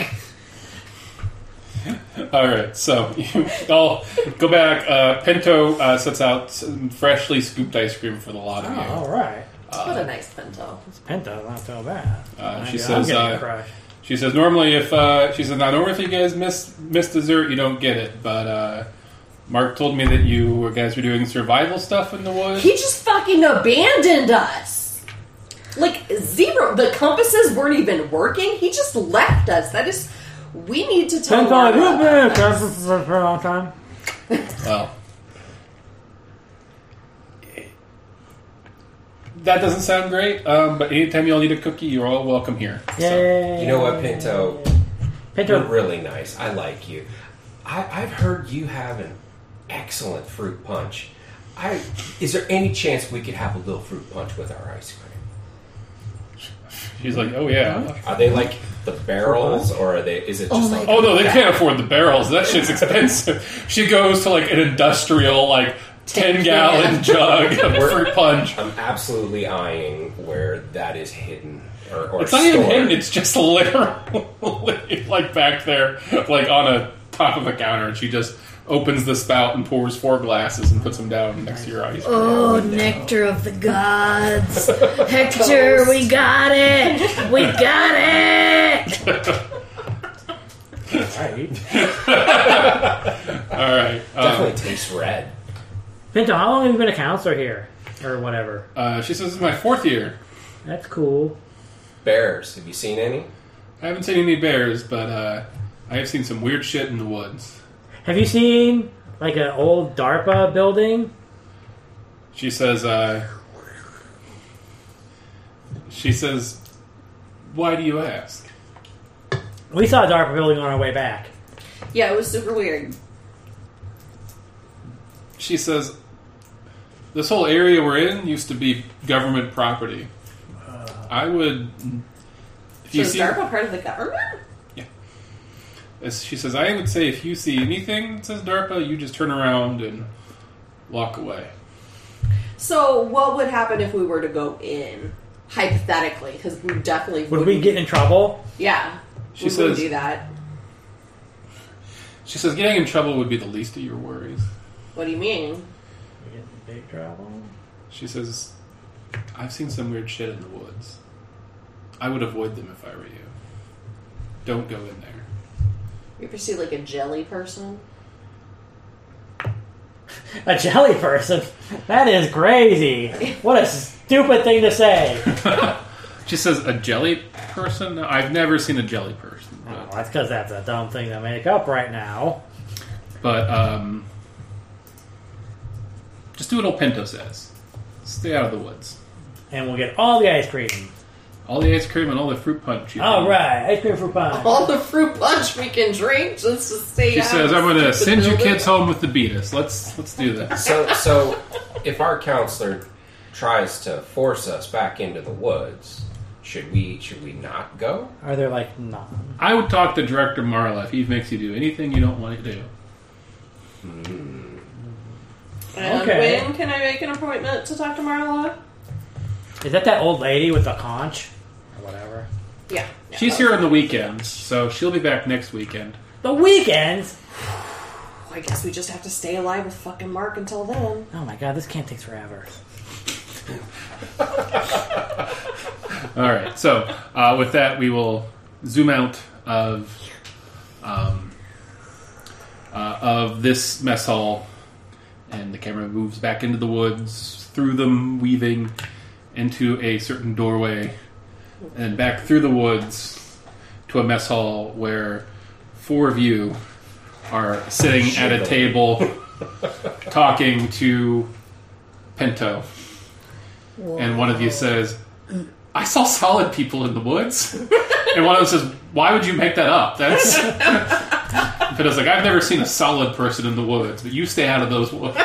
All right, so you all go back. Pinto sets out some freshly scooped ice cream for the lot of Oh, you. all right. What a nice pinto. This Pinto not so bad. She I'm says, getting a crush. She says normally if you guys miss dessert, you don't get it. But Mark told me that you guys were doing survival stuff in the woods. He just fucking abandoned us. Like, zero. The compasses weren't even working. He just left us. That is... We need to tell Pinto, Mark you've about been a that. camper for a long time. Well, that doesn't sound great. But anytime y'all need a cookie, you're all welcome here. So, Yay. You know what, Pinto? You're Pinto, really nice. I like you. I've heard you have an excellent fruit punch. Is there any chance we could have a little fruit punch with our ice cream? she's like, oh yeah. Are they like the barrels, or is it just like... Oh no, they can't afford the barrels. That shit's expensive. She goes to like an industrial, like 10-gallon jug of fruit punch. I'm absolutely eyeing where that is hidden. Or It's not even stored. hidden. It's just literally like back there, like on a top of a counter. And she just opens the spout and pours 4 glasses and puts them down next to your ice cream. Oh, nectar of the gods. Hector, we got it. We got it. right. All right. Definitely tastes red. Pinto, how long have you been a counselor here? or whatever. She says, it's my 4th year. That's cool. Bears. Have you seen any? I haven't seen any bears, but I have seen some weird shit in the woods. Have you seen like an old DARPA building? She says, why do you ask? We saw a DARPA building on our way back. Yeah, it was super weird. She says, this whole area we're in used to be government property. I would... If So you is see, DARPA part of the government? as she says, I would say if you see anything that says DARPA, you just turn around and walk away. So what would happen if we were to go in? Hypothetically, because we definitely Would we get in trouble? Yeah, She we wouldn't says- do that. She says getting in trouble would be the least of your worries. What do you mean? We get in big trouble. She says, I've seen some weird shit in the woods. I would avoid them if I were you. Don't go in there. You ever see like a jelly person? A jelly person? That is crazy. What a stupid thing to say. She says, a jelly person? No, I've never seen a jelly person. Oh, that's because that's a dumb thing to make up right now. But just do what old Pinto says. Stay out of the woods. And we'll get all the ice cream. All the ice cream and all the fruit punch. All right, ice cream for punch. All the fruit punch we can drink just to stay She out. says, I'm going to Stupid send you building. kids home with the beatus. Let's do this. So if our counselor tries to force us back into the woods, should we not go? Are there like none? I would talk to Director Marla if he makes you do anything you don't want to do. And Okay. when can I make an appointment to talk to Marla? Is that old lady with the conch? Or whatever. Yeah. She's here on the weekends, so she'll be back next weekend. The weekends? I guess we just have to stay alive with fucking Mark until then. Oh my god, this camp takes forever. All right, so with that, we will zoom out of this mess hall, and the camera moves back into the woods, through them, weaving into a certain doorway, and back through the woods to a mess hall where 4 of you are sitting at a table talking to Pinto. And one of you says, I saw solid people in the woods. And one of them says, why would you make that up? That's Pinto's like, I've never seen a solid person in the woods, but you stay out of those woods.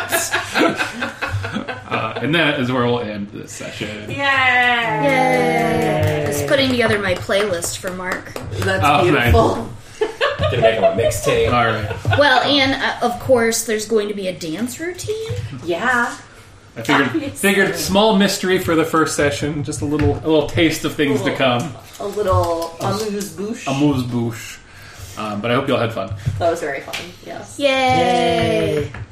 And that is where we'll end this session. Yay! Yay! Just putting together my playlist for Mark. That's Oh, beautiful. Gonna make him a mixtape. All right. Well, and of course, there's going to be a dance routine. Yeah. I figured small mystery for the first session, just a little taste of things to come. A little amuse-bouche. Amuse-bouche. But I hope you all had fun. That was very fun. Yes. Yay!